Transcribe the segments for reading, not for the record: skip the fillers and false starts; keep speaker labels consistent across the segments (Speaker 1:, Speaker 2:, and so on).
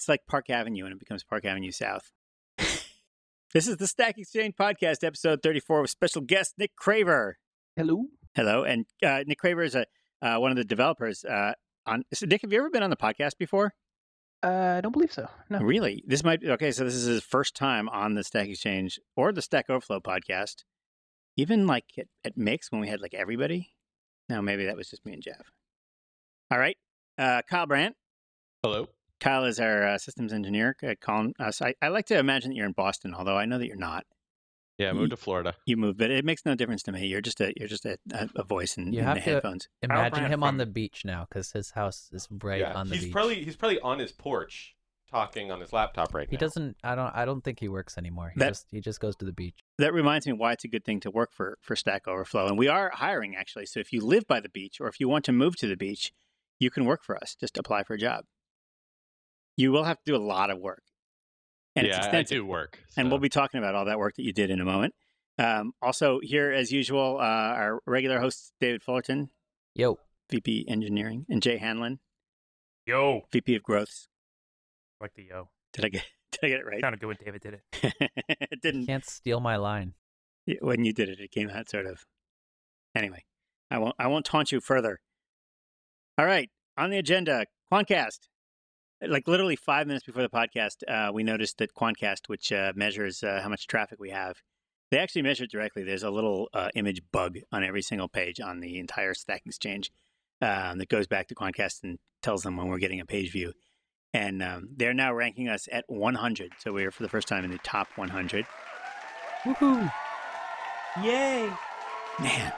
Speaker 1: like Park Avenue and it becomes Park Avenue South. This is the Stack Exchange Podcast, episode 34, with special guest Nick Craver.
Speaker 2: Hello.
Speaker 1: Hello. And Nick Craver is one of the developers on... So Nick, have you ever been on the podcast before?
Speaker 2: I don't believe so. No.
Speaker 1: Really? This is his first time on the Stack Exchange or the Stack Overflow podcast. Even like at Mix when we had like everybody. No, maybe that was just me and Jeff. All right. Kyle Brandt.
Speaker 3: Hello.
Speaker 1: Kyle is our systems engineer calling us. I like to imagine that you're in Boston, although I know that you're not.
Speaker 3: Yeah, I moved to Florida.
Speaker 1: You moved, but it makes no difference to me. You're just a voice in the headphones.
Speaker 4: Imagine him on the beach now, because his house is right on the beach.
Speaker 3: He's probably on his porch talking on his laptop right now.
Speaker 4: He doesn't. I don't think he works anymore. He just goes to the beach.
Speaker 1: That reminds me why it's a good thing to work for Stack Overflow, and we are hiring actually. So if you live by the beach or if you want to move to the beach, you can work for us. Just apply for a job. You will have to do a lot of work. And it's extensive.
Speaker 3: I do work. So.
Speaker 1: And we'll be talking about all that work that you did in a moment. Also, here, as usual, our regular host, David Fullerton.
Speaker 4: Yo.
Speaker 1: VP Engineering. And Jay Hanlon.
Speaker 5: Yo.
Speaker 1: VP of Growths.
Speaker 5: I like the yo.
Speaker 1: Did I get it right?
Speaker 5: Sounded good when David did it.
Speaker 1: It didn't.
Speaker 4: You can't steal my line.
Speaker 1: When you did it, it came out sort of. Anyway, I won't taunt you further. All right. On the agenda, Quantcast. Like literally 5 minutes before the podcast, we noticed that Quantcast, which measures how much traffic we have, they actually measure it directly. There's a little image bug on every single page on the entire Stack Exchange that goes back to Quantcast and tells them when we're getting a page view. And they're now ranking us at 100. So we're for the first time in the top 100.
Speaker 4: Woohoo! Yay!
Speaker 1: Man.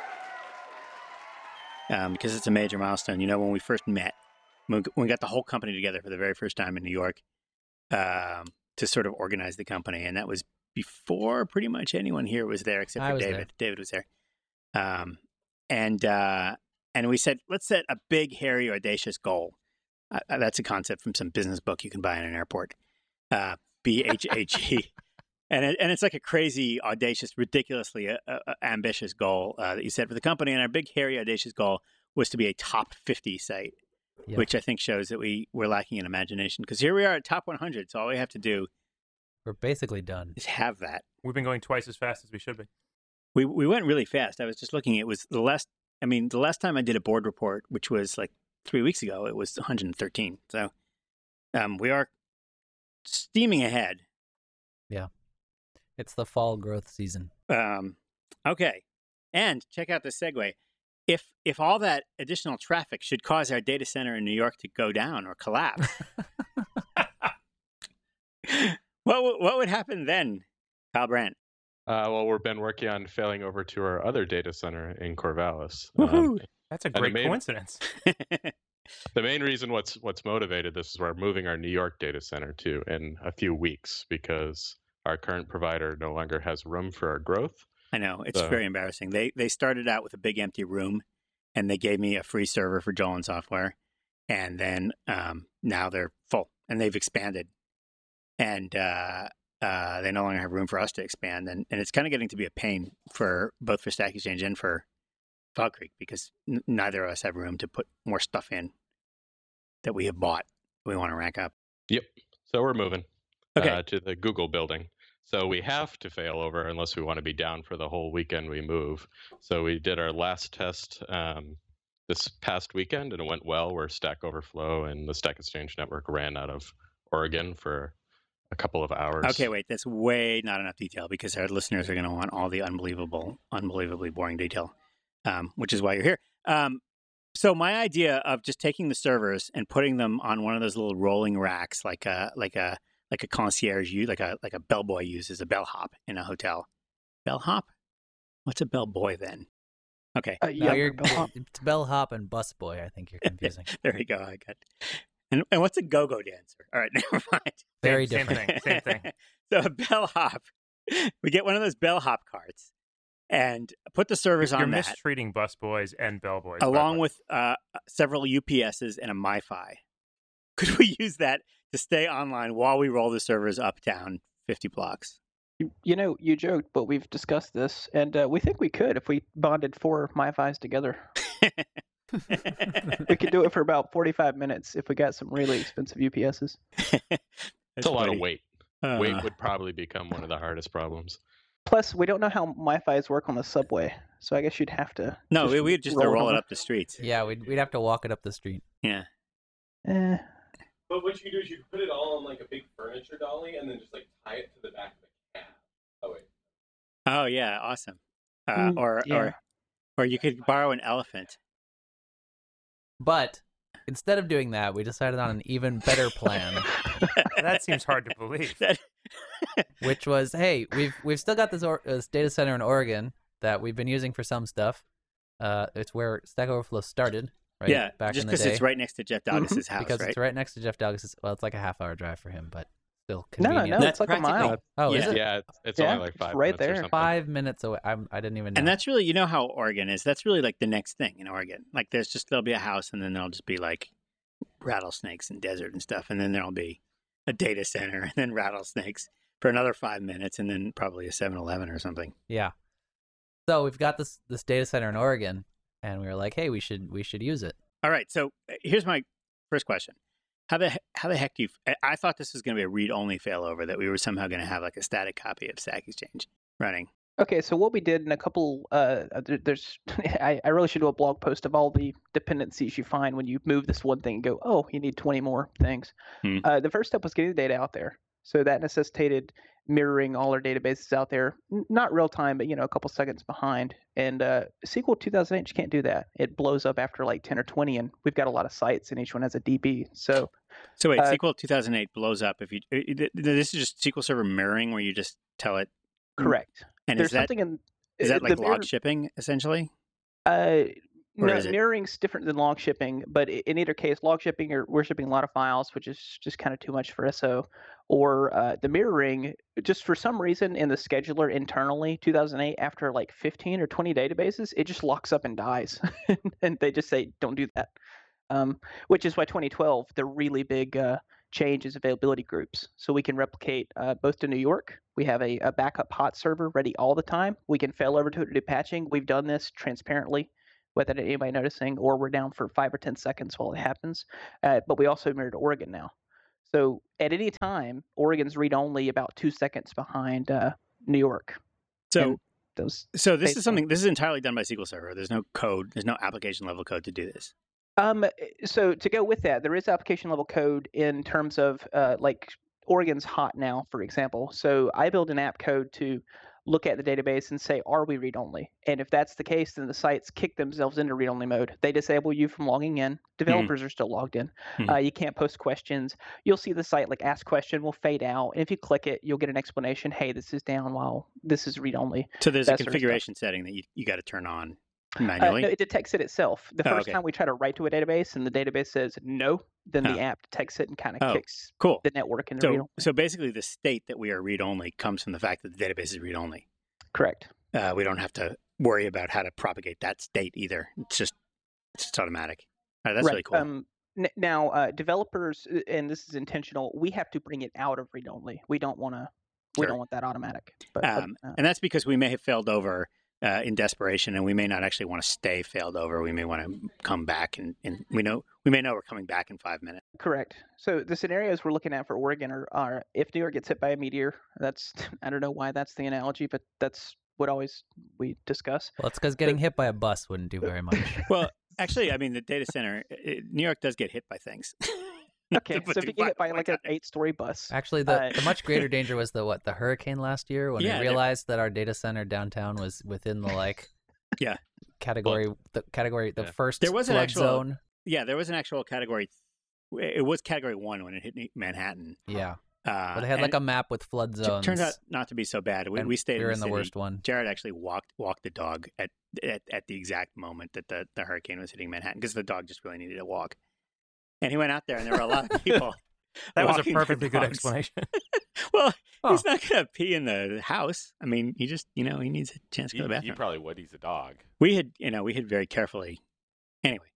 Speaker 1: Because it's a major milestone. You know, when we first met, when we got the whole company together for the very first time in New York to sort of organize the company. And that was before pretty much anyone here was there except for David. David was there. And we said, let's set a big, hairy, audacious goal. That's a concept from some business book you can buy in an airport. BHAG. And it's like a crazy, audacious, ridiculously ambitious goal that you set for the company. And our big, hairy, audacious goal was to be a top 50 site. Yep. Which I think shows that we're lacking in imagination. Because here we are at top 100, so all we have to do...
Speaker 4: We're basically done.
Speaker 1: ...is have that.
Speaker 5: We've been going twice as fast as we should be.
Speaker 1: We went really fast. I was just looking. It was the last time I did a board report, which was like 3 weeks ago, it was 113. So we are steaming ahead.
Speaker 4: Yeah. It's the fall growth season.
Speaker 1: Okay. And check out this segue. If all that additional traffic should cause our data center in New York to go down or collapse, what would happen then, Kyle Brandt?
Speaker 3: Well, we've been working on failing over to our other data center in Corvallis.
Speaker 5: That's a great coincidence.
Speaker 3: The main reason what's motivated this is we're moving our New York data center to in a few weeks because our current provider no longer has room for our growth.
Speaker 1: I know. It's very embarrassing. They started out with a big empty room, and they gave me a free server for Jolan Software. And then now they're full, and they've expanded. And they no longer have room for us to expand. And it's kind of getting to be a pain for both for Stack Exchange and for Fog Creek, because neither of us have room to put more stuff in that we have bought we want to rank up.
Speaker 3: Yep. So we're moving to the Google building. So we have to fail over unless we want to be down for the whole weekend we move. So we did our last test this past weekend, and it went well, where Stack Overflow and the Stack Exchange network ran out of Oregon for a couple of hours.
Speaker 1: Okay, wait, that's way not enough detail, because our listeners are going to want all the unbelievably boring detail, which is why you're here. So my idea of just taking the servers and putting them on one of those little rolling racks, like a concierge, like a bellboy uses a bellhop in a hotel. Bellhop? What's a bellboy then? Okay.
Speaker 4: It's bellhop and busboy. I think you're confusing.
Speaker 1: There you go. I got. And what's a go-go dancer? All right, never mind.
Speaker 4: Very
Speaker 5: Same
Speaker 4: different.
Speaker 5: Same thing.
Speaker 1: So a bellhop, we get one of those bellhop carts and put the servers on that.
Speaker 5: You're mistreating busboys and bellboys.
Speaker 1: Along with several UPSs and a MiFi. Could we use that to stay online while we roll the servers up down 50 blocks?
Speaker 2: You know, you joked, but we've discussed this, and we think we could if we bonded 4 MiFis together. We could do it for about 45 minutes if we got some really expensive UPSs.
Speaker 3: It's a lot of weight. Weight would probably become one of the hardest problems.
Speaker 2: Plus, we don't know how Wi-Fi's work on the subway, so I guess you'd have to.
Speaker 1: No, we'd just roll it up the streets.
Speaker 4: Yeah, we'd have to walk it up the street.
Speaker 1: Yeah.
Speaker 6: But what you could do is you could put it all on like a big furniture dolly and then just like tie it to the back of the cab. Oh wait.
Speaker 1: Oh yeah, awesome. Or you could borrow an elephant.
Speaker 4: But instead of doing that, we decided on an even better plan,
Speaker 5: That seems hard to believe.
Speaker 4: which was, hey, we've still got this data center in Oregon that we've been using for some stuff. It's where Stack Overflow started, right?
Speaker 1: Yeah,
Speaker 4: back
Speaker 1: just
Speaker 4: in the
Speaker 1: because
Speaker 4: day.
Speaker 1: it's right next to Jeff Douglas's house,
Speaker 4: Because
Speaker 1: right?
Speaker 4: it's right next to Jeff Douglas's. Well, it's like a half-hour drive for him, but still
Speaker 2: No,
Speaker 4: convenient.
Speaker 2: it's like a mile.
Speaker 4: Oh, is
Speaker 1: Yeah.
Speaker 4: it?
Speaker 3: Yeah, it's
Speaker 2: Yeah,
Speaker 3: only like
Speaker 2: it's
Speaker 3: 5
Speaker 2: right
Speaker 3: minutes or
Speaker 2: there.
Speaker 3: something.
Speaker 4: 5 minutes away. I didn't even know.
Speaker 1: And that's really, you know how Oregon is. That's really like the next thing in Oregon. Like there'll be a house, and then there'll just be like rattlesnakes and desert and stuff, and then there'll be a data center, and then rattlesnakes for another 5 minutes, and then probably a 7-Eleven or something.
Speaker 4: Yeah. So we've got this data center in Oregon, and we were like, hey, we should use it.
Speaker 1: All right, so here's my first question: How the heck do you? I thought this was going to be a read-only failover, that we were somehow going to have like a static copy of Stack Exchange running.
Speaker 2: Okay, so what we did in a couple, there's, I really should do a blog post of all the dependencies you find when you move this one thing and go, oh, you need 20 more things. The first step was getting the data out there. So that necessitated mirroring all our databases out there, not real time, but a couple seconds behind. And SQL 2008 you can't do that. It blows up after like 10 or 20, and we've got a lot of sites, and each one has a DB. So
Speaker 1: wait, SQL 2008 blows up if you. This is just SQL Server mirroring, where you just tell it.
Speaker 2: Correct.
Speaker 1: And
Speaker 2: There's
Speaker 1: is that
Speaker 2: something in
Speaker 1: is that like
Speaker 2: the
Speaker 1: log shipping essentially?
Speaker 2: No,
Speaker 1: is it-
Speaker 2: mirroring's different than log shipping, but in either case, log shipping, we're shipping a lot of files, which is just kind of too much for SO. Or the mirroring, just for some reason in the scheduler internally, 2008, after like 15 or 20 databases, it just locks up and dies. And they just say, don't do that. Which is why 2012, the really big change is availability groups. So we can replicate both to New York. We have a backup hot server ready all the time. We can fail over to it to do patching. We've done this transparently without anybody noticing, or we're down for 5 or 10 seconds while it happens. But we also mirror to Oregon now. So at any time, Oregon's read-only about 2 seconds behind New York.
Speaker 1: So
Speaker 2: this
Speaker 1: is entirely done by SQL Server. There's no code. There's no application level code to do this.
Speaker 2: So to go with that, there is application level code in terms of like Oregon's hot now, for example. So I build an app code to look at the database and say, are we read-only? And if that's the case, then the sites kick themselves into read-only mode. They disable you from logging in. Developers are still logged in. You can't post questions. You'll see the site like ask question will fade out. And if you click it, you'll get an explanation. Hey, this is down while this is read-only.
Speaker 1: So there's a configuration setting that you got to turn on manually?
Speaker 2: No, it detects it itself. The first time we try to write to a database and the database says no, then the app detects it and kind of kicks the network into read-only.
Speaker 1: So basically the state that we are read-only comes from the fact that the database is read-only.
Speaker 2: Correct.
Speaker 1: We don't have to worry about how to propagate that state either. It's just automatic. All right, that's really cool.
Speaker 2: Now, developers, and this is intentional, we have to bring it out of read-only. We don't want to. We don't want that automatic. But,
Speaker 1: and that's because we may have failed over in desperation, and we may not actually want to stay failed over. We may want to come back, and we may know we're coming back in 5 minutes.
Speaker 2: Correct. So the scenarios we're looking at for Oregon are if New York gets hit by a meteor. That's, I don't know why that's the analogy, but that's what always we discuss.
Speaker 4: Well, it's because getting hit by a bus wouldn't do very much.
Speaker 1: Well, actually, I mean, the data center, New York does get hit by things.
Speaker 2: Okay, so if you get hit by like an 8-story bus.
Speaker 4: Actually, the much greater danger was the hurricane last year when we realized that our data center downtown was within the category, the first
Speaker 1: there was
Speaker 4: flood
Speaker 1: an actual
Speaker 4: zone.
Speaker 1: Yeah, there was an actual category. It was category 1 when it hit Manhattan.
Speaker 4: Yeah. But they had like a map with flood zones.
Speaker 1: Turns out not to be so bad. We stayed
Speaker 4: we were
Speaker 1: in the
Speaker 4: worst one.
Speaker 1: Jared actually walked the dog at the exact moment that the hurricane was hitting Manhattan because the dog just really needed a walk. And he went out there, and there were a lot of people.
Speaker 5: That was a perfectly good explanation.
Speaker 1: Well, he's not going to pee in the house. I mean, he just, he needs a chance to go to the bathroom.
Speaker 6: He probably would. He's a dog.
Speaker 1: We had very carefully. Anyway,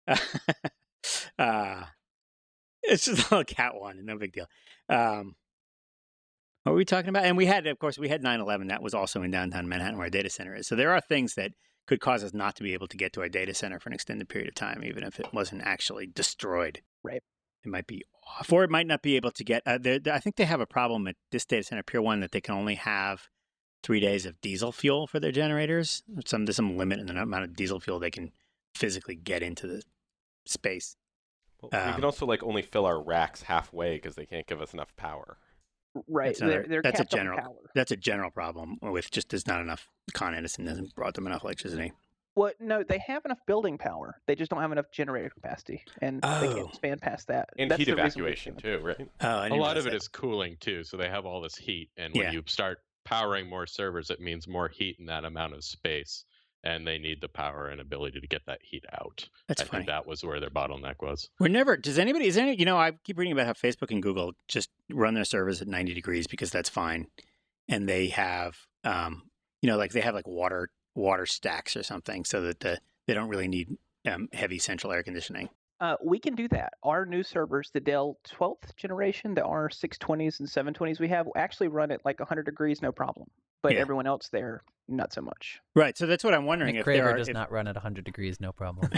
Speaker 1: it's just a little cat one, no big deal. What were we talking about? And we had 9/11. That was also in downtown Manhattan, where our data center is. So there are things that could cause us not to be able to get to our data center for an extended period of time, even if it wasn't actually destroyed.
Speaker 2: Right.
Speaker 1: It might be off, or it might not be able to get. I think they have a problem at this data center, Pier 1, that they can only have 3 days of diesel fuel for their generators. There's some limit in the amount of diesel fuel they can physically get into the space.
Speaker 7: Well, we can also only fill our racks halfway because they can't give us enough power.
Speaker 2: Right.
Speaker 1: That's a general problem with just there's not enough. Con Edison hasn't brought them enough electricity.
Speaker 2: Well, no, they have enough building power. They just don't have enough generator capacity, and they can't expand past that.
Speaker 7: And
Speaker 2: that's
Speaker 7: heat evacuation too, right?
Speaker 3: A lot of it is cooling too, so they have all this heat, and when you start powering more servers, it means more heat in that amount of space, and they need the power and ability to get that heat out.
Speaker 1: That's
Speaker 3: funny. I think that was where their bottleneck was.
Speaker 1: I keep reading about how Facebook and Google just run their servers at 90 degrees because that's fine, and they have they have water stacks or something so that they don't really need heavy central air conditioning.
Speaker 2: We can do that. Our new servers, the Dell 12th generation, the R620s and 720s we have, actually run at 100 degrees, no problem. But everyone else there, not so much.
Speaker 1: Right. So that's what I'm wondering.
Speaker 4: Craver does not run at 100 degrees, no problem.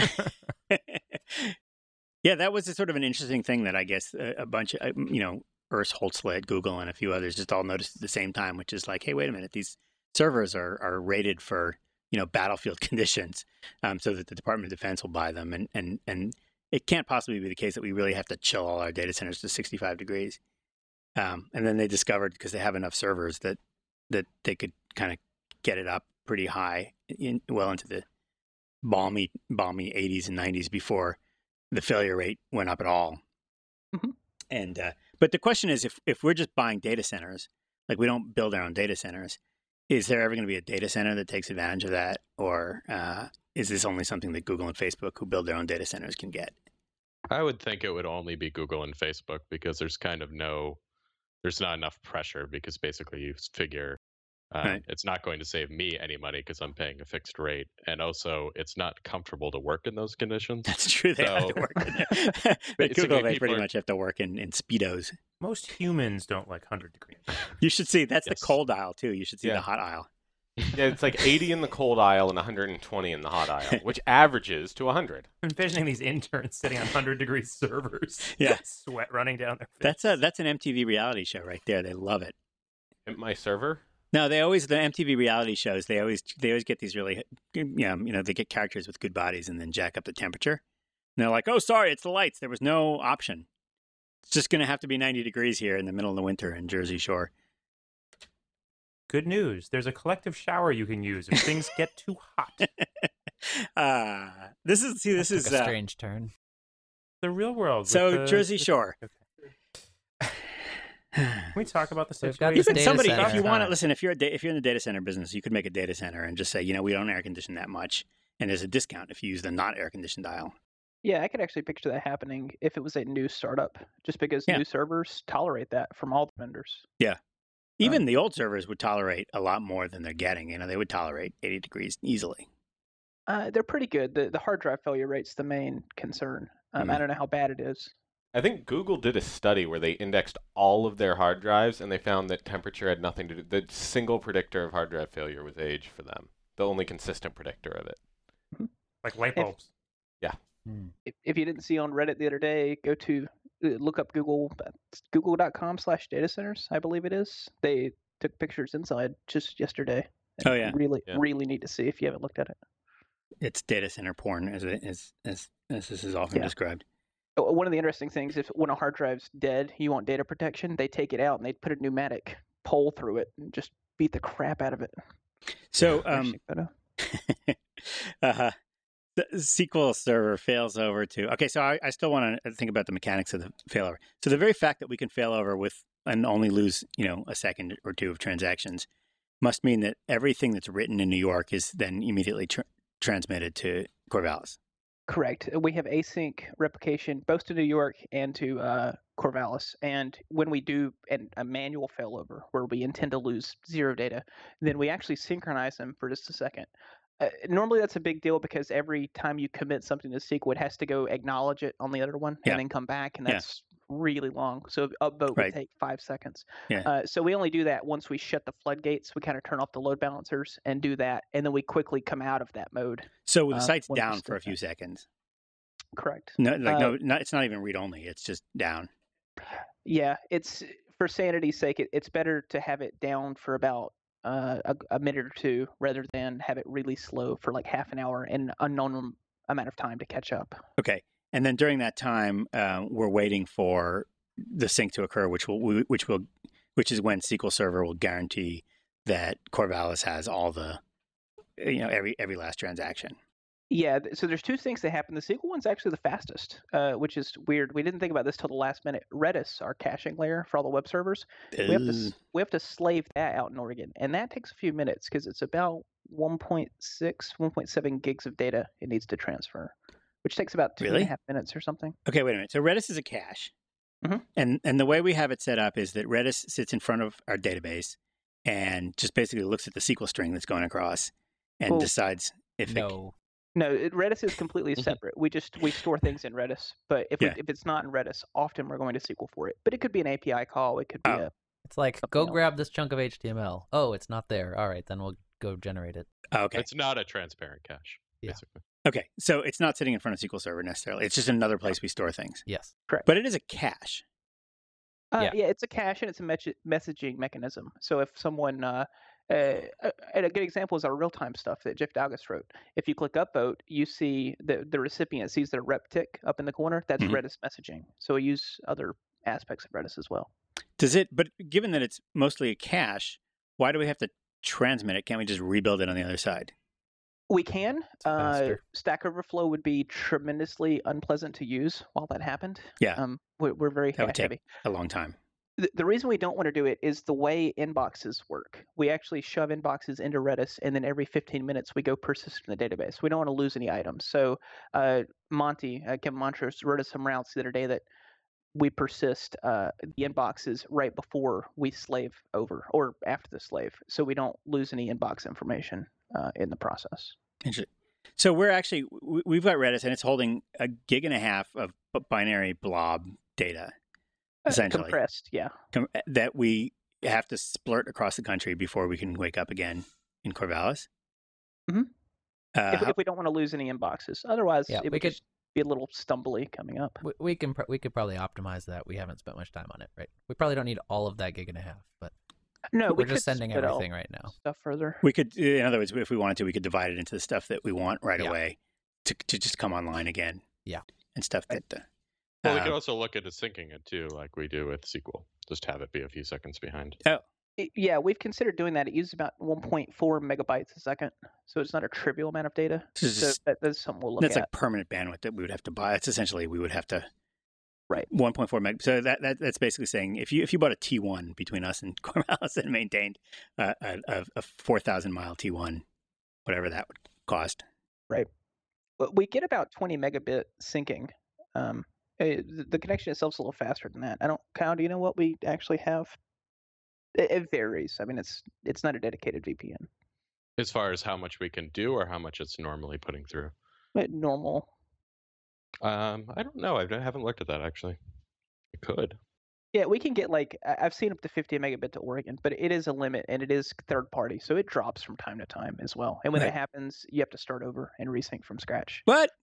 Speaker 1: Yeah, that was sort of an interesting thing that I guess a bunch of, Urs Holtzle at Google and a few others just all noticed at the same time, which is hey, wait a minute, these servers are rated for battlefield conditions, so that the Department of Defense will buy them, and it can't possibly be the case that we really have to chill all our data centers to 65 degrees. And then they discovered, because they have enough servers, that they could kind of get it up pretty high, well into the balmy 80s and 90s before the failure rate went up at all.
Speaker 2: Mm-hmm.
Speaker 1: And but the question is, if we're just buying data centers, we don't build our own data centers, is there ever going to be a data center that takes advantage of that? Or is this only something that Google and Facebook, who build their own data centers, can get?
Speaker 3: I would think it would only be Google and Facebook, because there's not enough pressure, because basically you figure it's not going to save me any money because I'm paying a fixed rate. And also it's not comfortable to work in those conditions.
Speaker 1: That's true. They have to work in But Google, they pretty much have to work in Speedos.
Speaker 5: Most humans don't like 100 degrees.
Speaker 1: You should see, that's the cold aisle too. You should see the hot aisle.
Speaker 7: Yeah, it's 80 in the cold aisle and 120 in the hot aisle, which averages to 100.
Speaker 5: I'm envisioning these interns sitting on 100-degree servers.
Speaker 1: Yeah.
Speaker 5: Sweat running down their face.
Speaker 1: That's an MTV reality show right there. They love it.
Speaker 7: My server?
Speaker 1: No, the MTV reality shows, they always get these really, they get characters with good bodies and then jack up the temperature. And they're like, oh, sorry, it's the lights. There was no option. It's just going to have to be 90 degrees here in the middle of the winter in Jersey Shore.
Speaker 5: Good news. There's a collective shower you can use if things get too hot.
Speaker 1: This is
Speaker 4: a strange turn.
Speaker 5: The real world.
Speaker 1: So Jersey Shore.
Speaker 5: Okay. Can we talk about the situation?
Speaker 1: You could if you want to listen, if you're in the data center business, you could make a data center and just say, we don't air condition that much, and there's a discount if you use the not air conditioned aisle.
Speaker 2: Yeah, I could actually picture that happening if it was a new startup, just because new servers tolerate that from all the vendors.
Speaker 1: Yeah. Even the old servers would tolerate a lot more than they're getting. They would tolerate 80 degrees easily.
Speaker 2: They're pretty good. The hard drive failure rate's the main concern. I don't know how bad it is.
Speaker 7: I think Google did a study where they indexed all of their hard drives, and they found that temperature had nothing to do. The single predictor of hard drive failure was age for them. The only consistent predictor of it.
Speaker 5: Like light bulbs.
Speaker 7: Yeah.
Speaker 2: If you didn't see on Reddit the other day, go to look up google.com/data centers, I believe it is. They took pictures inside just yesterday.
Speaker 1: Oh yeah.
Speaker 2: Really need to see if you haven't looked at it.
Speaker 1: It's data center porn, as this is often described.
Speaker 2: One of the interesting things, when a hard drive's dead, you want data protection, they take it out and they put a pneumatic pole through it and just beat the crap out of it.
Speaker 1: So, the SQL server fails over to... Okay, so I still want to think about the mechanics of the failover. So the very fact that we can fail over with and only lose, a second or two of transactions must mean that everything that's written in New York is then immediately transmitted to Corvallis.
Speaker 2: Correct. We have async replication both to New York and to Corvallis. And when we do a manual failover where we intend to lose zero data, then we actually synchronize them for just a second. Normally that's a big deal because every time you commit something to SQL, it has to go acknowledge it on the other one and then come back. And that's really long. So upvote
Speaker 1: Right.
Speaker 2: would take 5 seconds.
Speaker 1: Yeah.
Speaker 2: So we only do that once we shut the floodgates. We kind of turn off the load balancers and do that, and then we quickly come out of that mode.
Speaker 1: So the site's
Speaker 2: when we
Speaker 1: down for
Speaker 2: still
Speaker 1: a few seconds.
Speaker 2: Correct.
Speaker 1: No, it's not even read only. It's just down.
Speaker 2: Yeah, it's for sanity's sake. It's better to have it down for about a minute or two rather than have it really slow for like half an hour and an unknown amount of time to catch up.
Speaker 1: Okay, and then during that time, we're waiting for the sync to occur, which is when SQL Server will guarantee that Corvallis has all the, every last transaction.
Speaker 2: Yeah, so there's two things that happen. The SQL one's actually the fastest, which is weird. We didn't think about this till the last minute. Redis, our caching layer for all the web servers, we have to slave that out in Oregon, and that takes a few minutes because it's about 1.6, 1.7 gigs of data it needs to transfer, which takes about 2.5 minutes or something.
Speaker 1: Okay, wait a minute. So Redis is a cache,
Speaker 2: Mhm.
Speaker 1: and the way we have it set up is that Redis sits in front of our database and just basically looks at the SQL string that's going across and decides if
Speaker 2: No, Redis is completely separate. We store things in Redis, but if it's not in Redis, often we're going to SQL for it. But it could be an API call. It could be
Speaker 4: It's like, go grab this chunk of HTML. Oh, it's not there. All right, then we'll go generate it.
Speaker 1: Okay.
Speaker 3: It's not a transparent cache, basically.
Speaker 1: Okay, so it's not sitting in front of SQL Server necessarily. It's just another place we store things.
Speaker 4: Yes.
Speaker 2: Correct.
Speaker 1: But it is a cache.
Speaker 2: Yeah, it's a cache and it's a messaging mechanism. So if someone, and a good example is our real-time stuff that Jeff Dalgas wrote. If you click upvote, you see the recipient sees their rep tick up in the corner. That's Redis messaging. So we use other aspects of Redis as well.
Speaker 1: But given that it's mostly a cache, why do we have to transmit it? Can't we just rebuild it on the other side?
Speaker 2: We can.
Speaker 4: faster.
Speaker 2: Stack Overflow would be tremendously unpleasant to use while that happened.
Speaker 1: Yeah.
Speaker 2: We're very
Speaker 1: That would
Speaker 2: heavy.
Speaker 1: take a long time.
Speaker 2: The reason we don't want to do it is the way inboxes work. We actually shove inboxes into Redis, and then every 15 minutes we go persist in the database. We don't want to lose any items. So Kevin Montrose wrote us some routes the other day that we persist the inboxes right before we slave over or after the slave, so we don't lose any inbox information in the process.
Speaker 1: Interesting. So we've got Redis, and it's holding 1.5 gigs of binary blob data. Essentially,
Speaker 2: compressed, yeah.
Speaker 1: That we have to splurt across the country before we can wake up again in Corvallis.
Speaker 2: Mm-hmm. If we don't want to lose any inboxes, otherwise it would just be a little stumbly coming up.
Speaker 4: We could probably optimize that. We haven't spent much time on it, right? We probably don't need all of that 1.5 gigs, but
Speaker 2: no,
Speaker 4: we're just sending everything right now.
Speaker 2: Stuff further.
Speaker 1: We could, in other words, if we wanted to, we could divide it into the stuff that we want right away to just come online again.
Speaker 4: Yeah,
Speaker 1: and stuff that.
Speaker 3: Well, we could also look at syncing it too, like we do with SQL. Just have it be a few seconds behind.
Speaker 1: Oh.
Speaker 2: Yeah, we've considered doing that. It uses about 1.4 megabytes a second, so it's not a trivial amount of data. So that's something we'll look at.
Speaker 1: That's like permanent bandwidth that we would have to buy. It's essentially we would have to.
Speaker 2: Right.
Speaker 1: 1.4 meg. So that's basically saying if you bought a T1 between us and Corvallis and maintained a 4,000 mile T1, whatever that would cost.
Speaker 2: Right. But we get about 20 megabit syncing. The connection itself is a little faster than that. Kyle, do you know what we actually have? It varies. I mean, it's not a dedicated VPN.
Speaker 3: As far as how much we can do or how much it's normally putting through?
Speaker 2: Normal.
Speaker 3: I don't know. I haven't looked at that, actually. I could.
Speaker 2: Yeah, we can get I've seen up to 50 megabit to Oregon, but it is a limit, and it is third party, so it drops from time to time as well. And when that happens, you have to start over and resync from scratch.
Speaker 1: What?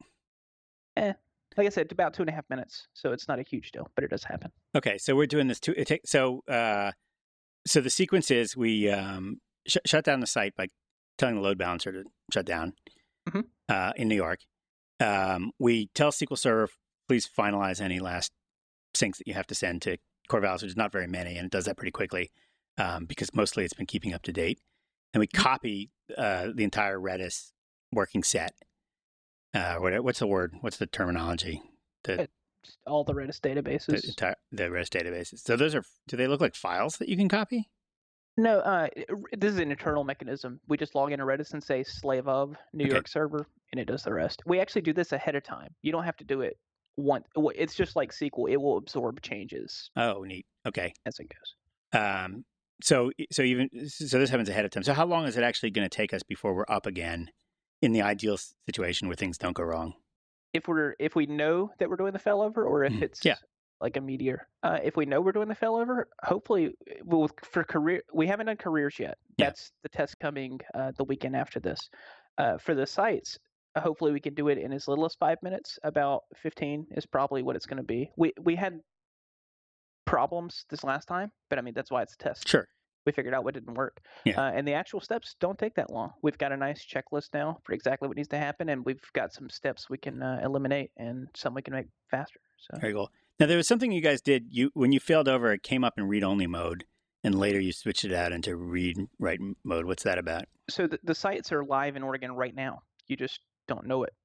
Speaker 2: Like I said, it's about 2.5 minutes, so it's not a huge deal, but it does happen.
Speaker 1: Okay, so we're doing this so the sequence is we shut down the site by telling the load balancer to shut down in New York. We tell SQL Server, please finalize any last syncs that you have to send to Corvallis, which is not very many, and it does that pretty quickly because mostly it's been keeping up to date. And we copy the entire Redis working set. What's the word? What's the terminology?
Speaker 2: All the Redis databases.
Speaker 1: The Redis databases. So those do they look like files that you can copy?
Speaker 2: No, this is an internal mechanism. We just log into Redis and say slave of New York server, and it does the rest. We actually do this ahead of time. You don't have to do it once. It's just like SQL. It will absorb changes.
Speaker 1: Oh, neat. Okay.
Speaker 2: As it goes.
Speaker 1: So this happens ahead of time. So how long is it actually going to take us before we're up again in the ideal situation where things don't go wrong?
Speaker 2: If we know that we're doing the failover, or if it's like a meteor. If we know we're doing the failover, hopefully, we haven't done careers yet.
Speaker 1: Yeah.
Speaker 2: That's the test coming the weekend after this. For the sites, hopefully we can do it in as little as 5 minutes. About 15 is probably what it's going to be. We had problems this last time, but I mean that's why it's a test.
Speaker 1: Sure.
Speaker 2: We figured out what didn't work.
Speaker 1: Yeah.
Speaker 2: And the actual steps don't take that long. We've got a nice checklist now for exactly what needs to happen, and we've got some steps we can eliminate and some we can make faster. So
Speaker 1: Very cool. Now, there was something you guys did. When you failed over, it came up in read-only mode, and later you switched it out into read-write mode. What's that about?
Speaker 2: So the sites are live in Oregon right now. You just don't know it.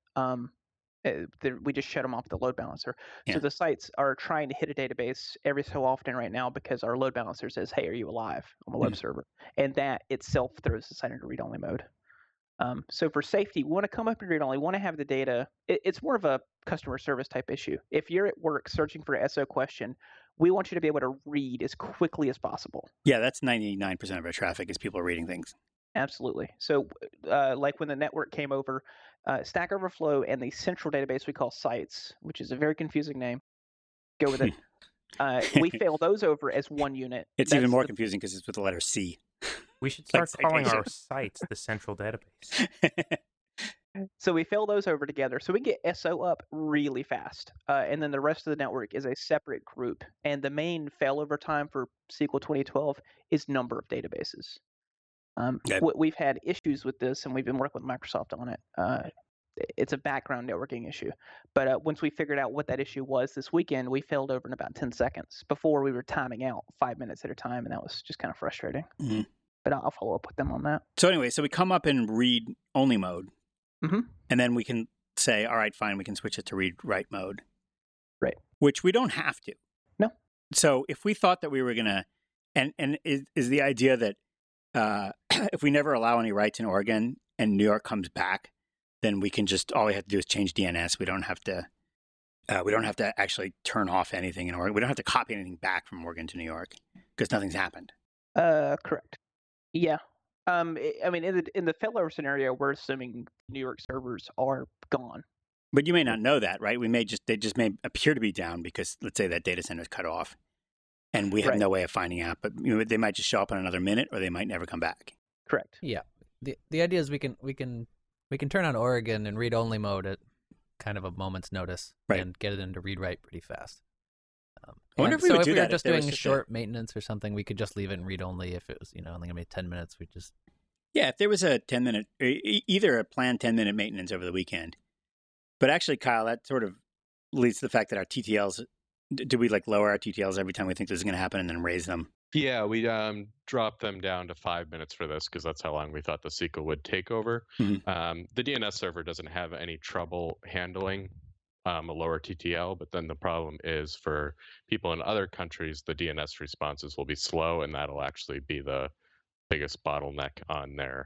Speaker 2: We just shut them off the load balancer.
Speaker 1: Yeah.
Speaker 2: So the sites are trying to hit a database every so often right now because our load balancer says, "Hey, are you alive?" on the web server, and that itself throws the site into read-only mode. So for safety, we want to come up in read-only. Want to have the data. It's more of a customer service type issue. If you're at work searching for an SO question, we want you to be able to read as quickly as possible.
Speaker 1: Yeah, that's 99% of our traffic is people reading things.
Speaker 2: Absolutely. So, like when the network came over, Stack Overflow and the central database we call Sites, which is a very confusing name. Go with it. We fail those over as one unit.
Speaker 1: It's even more confusing because it's with the letter C.
Speaker 5: We should
Speaker 1: Like
Speaker 5: start calling
Speaker 1: citation.
Speaker 5: our sites the central database.
Speaker 2: So we fail those over together. So we get SO up really fast. And then the rest of the network is a separate group. And the main failover time for SQL 2012 is number of databases.
Speaker 1: Okay.
Speaker 2: We've had issues with this, and we've been working with Microsoft on it. It's a background networking issue. But once we figured out what that issue was this weekend, we failed over in about 10 seconds. Before we were timing out 5 minutes at a time, and that was just kind of frustrating.
Speaker 1: Mm-hmm.
Speaker 2: But I'll follow up with them on that.
Speaker 1: So anyway, we come up in read-only mode,
Speaker 2: Mhm.
Speaker 1: and then we can say, all right, fine, we can switch it to read-write mode.
Speaker 2: Right.
Speaker 1: Which we don't have to.
Speaker 2: No.
Speaker 1: So if we thought that we were going to, and is the idea that if we never allow any writes in Oregon and New York comes back, then we can just, all we have to do is change DNS. We don't have to actually turn off anything in Oregon. We don't have to copy anything back from Oregon to New York because nothing's happened.
Speaker 2: Correct. Yeah. I mean, in the failover scenario, we're assuming New York servers are gone.
Speaker 1: But you may not know that, right? They just may appear to be down because, let's say, that data center is cut off, and we have
Speaker 2: Right.
Speaker 1: no way of finding out. But they might just show up in another minute, or they might never come back.
Speaker 2: Correct.
Speaker 4: Yeah. The idea is we can turn on Oregon in read-only mode at kind of a moment's notice,
Speaker 1: Right.
Speaker 4: and get it into read-write pretty fast.
Speaker 1: I wonder
Speaker 4: And
Speaker 1: if we
Speaker 4: so
Speaker 1: would
Speaker 4: if
Speaker 1: do
Speaker 4: we were
Speaker 1: that if
Speaker 4: just
Speaker 1: there was
Speaker 4: doing
Speaker 1: just
Speaker 4: short maintenance or something, we could just leave it in read-only. If it was, only gonna be 10 minutes, we just
Speaker 1: Yeah, if there was a 10-minute, either a planned 10-minute maintenance over the weekend. But actually, Kyle, that sort of leads to the fact that our TTLs, do we lower our TTLs every time we think this is going to happen and then raise them?
Speaker 3: Yeah, we dropped them down to 5 minutes for this because that's how long we thought the SQL would take over.
Speaker 1: Mhm.
Speaker 3: The DNS server doesn't have any trouble handling a lower TTL, but then the problem is for people in other countries, the DNS responses will be slow, and that'll actually be the biggest bottleneck on their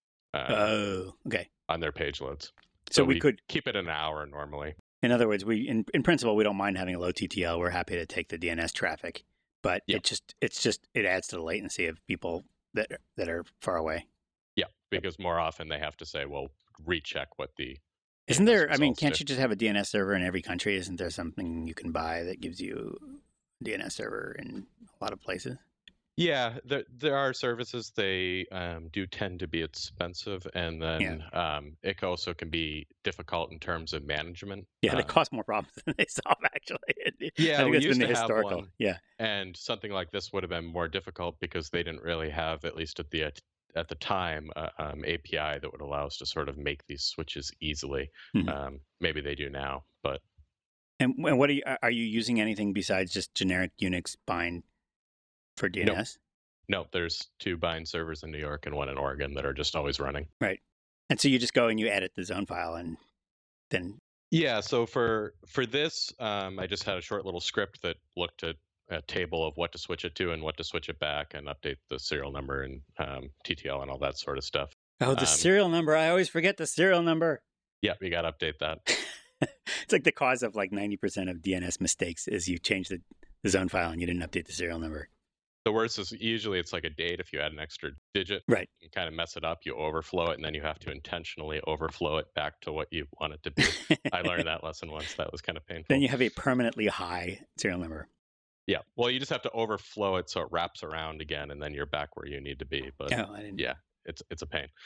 Speaker 1: Okay.
Speaker 3: on their page loads.
Speaker 1: So we could,
Speaker 3: keep it an hour normally.
Speaker 1: in other words, in principle, we don't mind having a low TTL. We're happy to take the DNS traffic, but
Speaker 3: Yeah.
Speaker 1: it adds to the latency of people that are far away.
Speaker 3: Yeah, because more often they have to say, well, recheck what the
Speaker 1: Isn't
Speaker 3: DNS
Speaker 1: there? I mean,
Speaker 3: results
Speaker 1: can't
Speaker 3: do.
Speaker 1: you just have a DNS server in every country? Isn't there something you can buy that gives you a DNS server in a lot of places?
Speaker 3: Yeah, there are services. They do tend to be expensive, and then it also can be difficult in terms of management.
Speaker 1: Yeah, they cause more problems than they solve. Actually,
Speaker 3: Yeah,
Speaker 1: I think
Speaker 3: we
Speaker 1: that's
Speaker 3: used
Speaker 1: been the
Speaker 3: to have
Speaker 1: historical.
Speaker 3: one.
Speaker 1: Yeah,
Speaker 3: And something like this would have been more difficult because they didn't really have, at least at the time, API that would allow us to sort of make these switches easily.
Speaker 1: Mhm.
Speaker 3: Maybe they do now, but
Speaker 1: and what are you using anything besides just generic Unix bind for DNS?
Speaker 3: no, there's 2 bind servers in New York and 1 in Oregon that are just always running.
Speaker 1: Right, and so you just go and you edit the zone file, and then
Speaker 3: Yeah, so for this, I just had a short little script that looked at a table of what to switch it to and what to switch it back and update the serial number and TTL and all that sort of stuff.
Speaker 1: the serial number. I always forget the serial number.
Speaker 3: Yeah, we got to update that.
Speaker 1: It's like the cause of 90% of DNS mistakes is you change the zone file and you didn't update the serial number.
Speaker 3: The worst is usually it's like a date. If you add an extra digit,
Speaker 1: Right.
Speaker 3: you kind of mess it up. You overflow it, and then you have to intentionally overflow it back to what you want it to be. I learned that lesson once. That was kind of painful.
Speaker 1: Then you have a permanently high serial number.
Speaker 3: Yeah. Well, you just have to overflow it so it wraps around again, and then you're back where you need to be. But
Speaker 1: Oh, I didn't.
Speaker 3: yeah, it's a pain.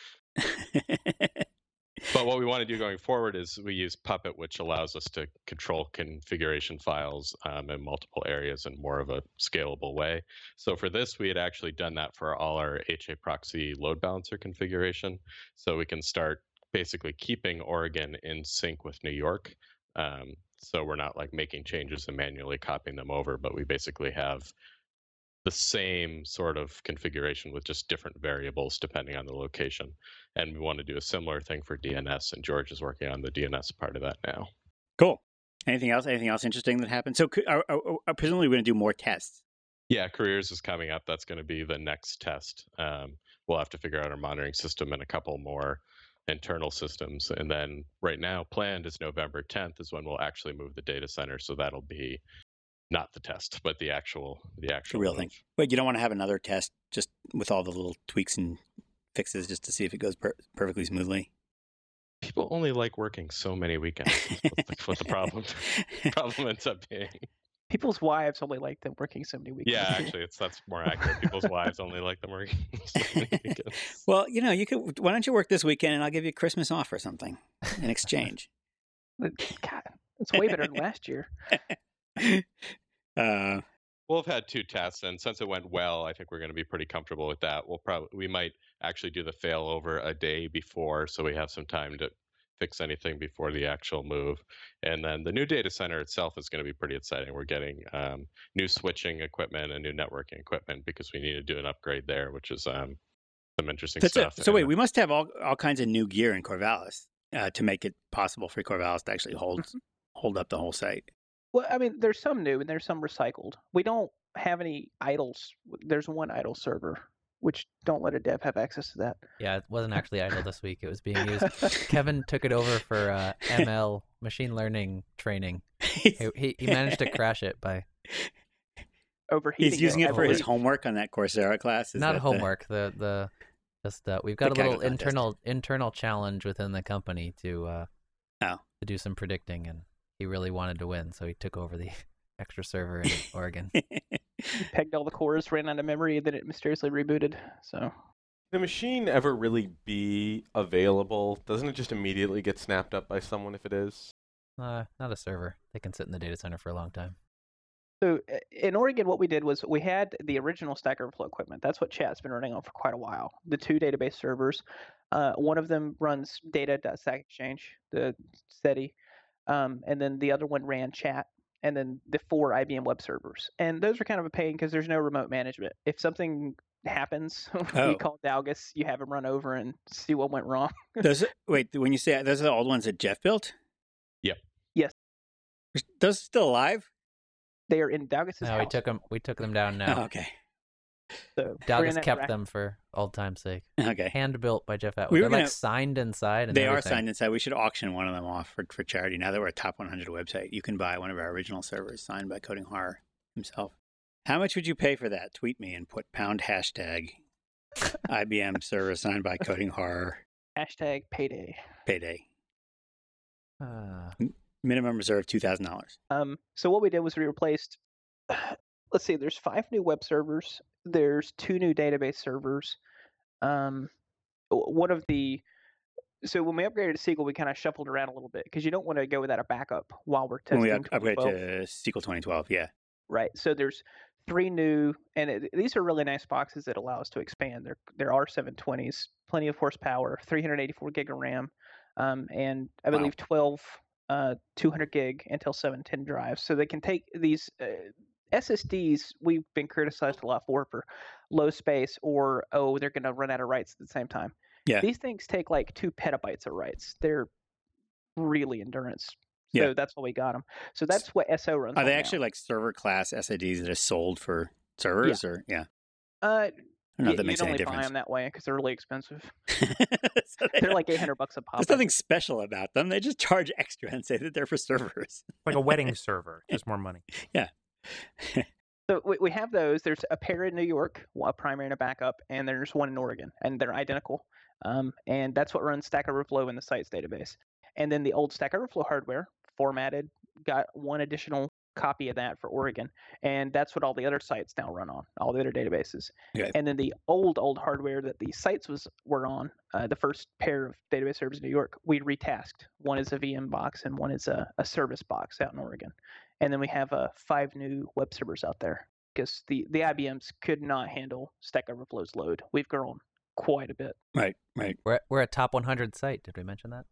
Speaker 3: But what we want to do going forward is we use Puppet, which allows us to control configuration files in multiple areas in more of a scalable way. So for this, we had actually done that for all our HA proxy load balancer configuration. So we can start basically keeping Oregon in sync with New York. So we're not like making changes and manually copying them over, but we basically have the same sort of configuration with just different variables depending on the location. And we want to do a similar thing for DNS, and George is working on the DNS part of that now.
Speaker 1: Cool. Anything else? Anything else interesting that happened? So presumably we're going to do more tests.
Speaker 3: Yeah, careers is coming up. That's going to be the next test. We'll have to figure out our monitoring system and a couple more internal systems. And then right now planned is November 10th is when we'll actually move the data center. So that'll be not the test, but the actual
Speaker 1: real thing. But you don't want to have another test just with all the little tweaks and fixes just to see if it goes perfectly smoothly.
Speaker 3: People only like working so many weekends. That's what the problem ends up being.
Speaker 2: People's wives only like them working so many weekends.
Speaker 3: Yeah, actually, that's more accurate. People's wives only like them working so many weekends.
Speaker 1: Well, you could. Why don't you work this weekend and I'll give you Christmas off or something in exchange?
Speaker 2: God, it's way better than last year.
Speaker 3: We'll have had 2 tests, and since it went well, I think we're going to be pretty comfortable with that. We might actually do the failover a day before, so we have some time to fix anything before the actual move. And then the new data center itself is going to be pretty exciting. We're getting new switching equipment and new networking equipment because we need to do an upgrade there, which is some interesting stuff.
Speaker 1: So wait, we must have all kinds of new gear in Corvallis to make it possible for Corvallis to actually hold up the whole site.
Speaker 2: Well, I mean, there's some new and there's some recycled. We don't have any idles. There's one idle server, which don't let a dev have access to that.
Speaker 4: Yeah, it wasn't actually idle this week. It was being used. Kevin took it over for ML, machine learning training. He managed to crash it by
Speaker 2: overheating.
Speaker 1: He's using it for his homework on that Coursera class.
Speaker 4: Not homework. We've got a little internal challenge within the company to do some predicting, and he really wanted to win, so he took over the extra server in Oregon.
Speaker 2: He pegged all the cores, ran out of memory, and then it mysteriously rebooted. So,
Speaker 7: the machine ever really be available? Doesn't it just immediately get snapped up by someone if it is?
Speaker 4: Not a server. They can sit in the data center for a long time.
Speaker 2: So in Oregon, what we did was we had the original Stack Overflow equipment. That's what Chat's been running on for quite a while. The 2 database servers. One of them runs data.stack exchange, the steady. And then the other one ran Chat, and then the 4 IBM web servers. And those are kind of a pain because there's no remote management. If something happens, we call Daugus, you have him run over and see what went wrong.
Speaker 1: Wait, when you say those are the old ones that Jeff built?
Speaker 3: Yep.
Speaker 2: Yes.
Speaker 1: Those still alive?
Speaker 2: They are in Daugus's house.
Speaker 4: We took them down now.
Speaker 1: Oh, okay.
Speaker 2: So
Speaker 4: Daugus kept them for old time's sake.
Speaker 1: Okay.
Speaker 4: Hand built by Jeff Atwood. They're signed inside. And
Speaker 1: they
Speaker 4: everything.
Speaker 1: are signed inside. We should auction one of them off for charity. Now that we're a top 100 website, you can buy one of our original servers signed by Coding Horror himself. How much would you pay for that? Tweet me and put # IBM server signed by Coding Horror.
Speaker 2: # payday.
Speaker 1: Payday. Minimum reserve $2,000.
Speaker 2: So what we did was we replaced. Let's see. There's 5 new web servers. There's 2 new database servers. So when we upgraded to SQL, we kind of shuffled around a little bit because you don't want to go without a backup while we're testing.
Speaker 1: When we upgrade to SQL 2012, yeah.
Speaker 2: Right. So there's 3 new, and these are really nice boxes that allow us to expand. They're R720s, plenty of horsepower, 384 gig of RAM, and I believe 12 200 gig Intel 710 drives. So they can take these SSDs. We've been criticized a lot for low space or they're going to run out of writes at the same time.
Speaker 1: Yeah.
Speaker 2: These things take like 2 petabytes of writes. They're really endurance. So that's why we got them. So that's what SO runs.
Speaker 1: Are they actually like server class SSDs that are sold for servers or yeah?
Speaker 2: I
Speaker 1: don't know if that makes any
Speaker 2: difference. You
Speaker 1: difference.
Speaker 2: buy them that way because they're really expensive. They're like $800 a pop.
Speaker 1: There's nothing special about them. They just charge extra and say that they're for servers.
Speaker 5: Like a wedding server, just more money.
Speaker 1: Yeah.
Speaker 2: So we have those. There's a pair in New York, a primary and a backup, and there's one in Oregon, and they're identical. And that's what runs Stack Overflow in the sites database. And then the old Stack Overflow hardware, formatted, got one additional copy of that for Oregon, and that's what all the other sites now run on, all the other databases.
Speaker 1: Okay.
Speaker 2: And then the old hardware that the sites were on, the first pair of database servers in New York, we retasked. One is a VM box and one is a service box out in Oregon. And then we have 5 new web servers out there because the IBMs could not handle Stack Overflow's load. We've grown quite a bit.
Speaker 1: Right.
Speaker 4: We're a top 100 site. Did we mention that?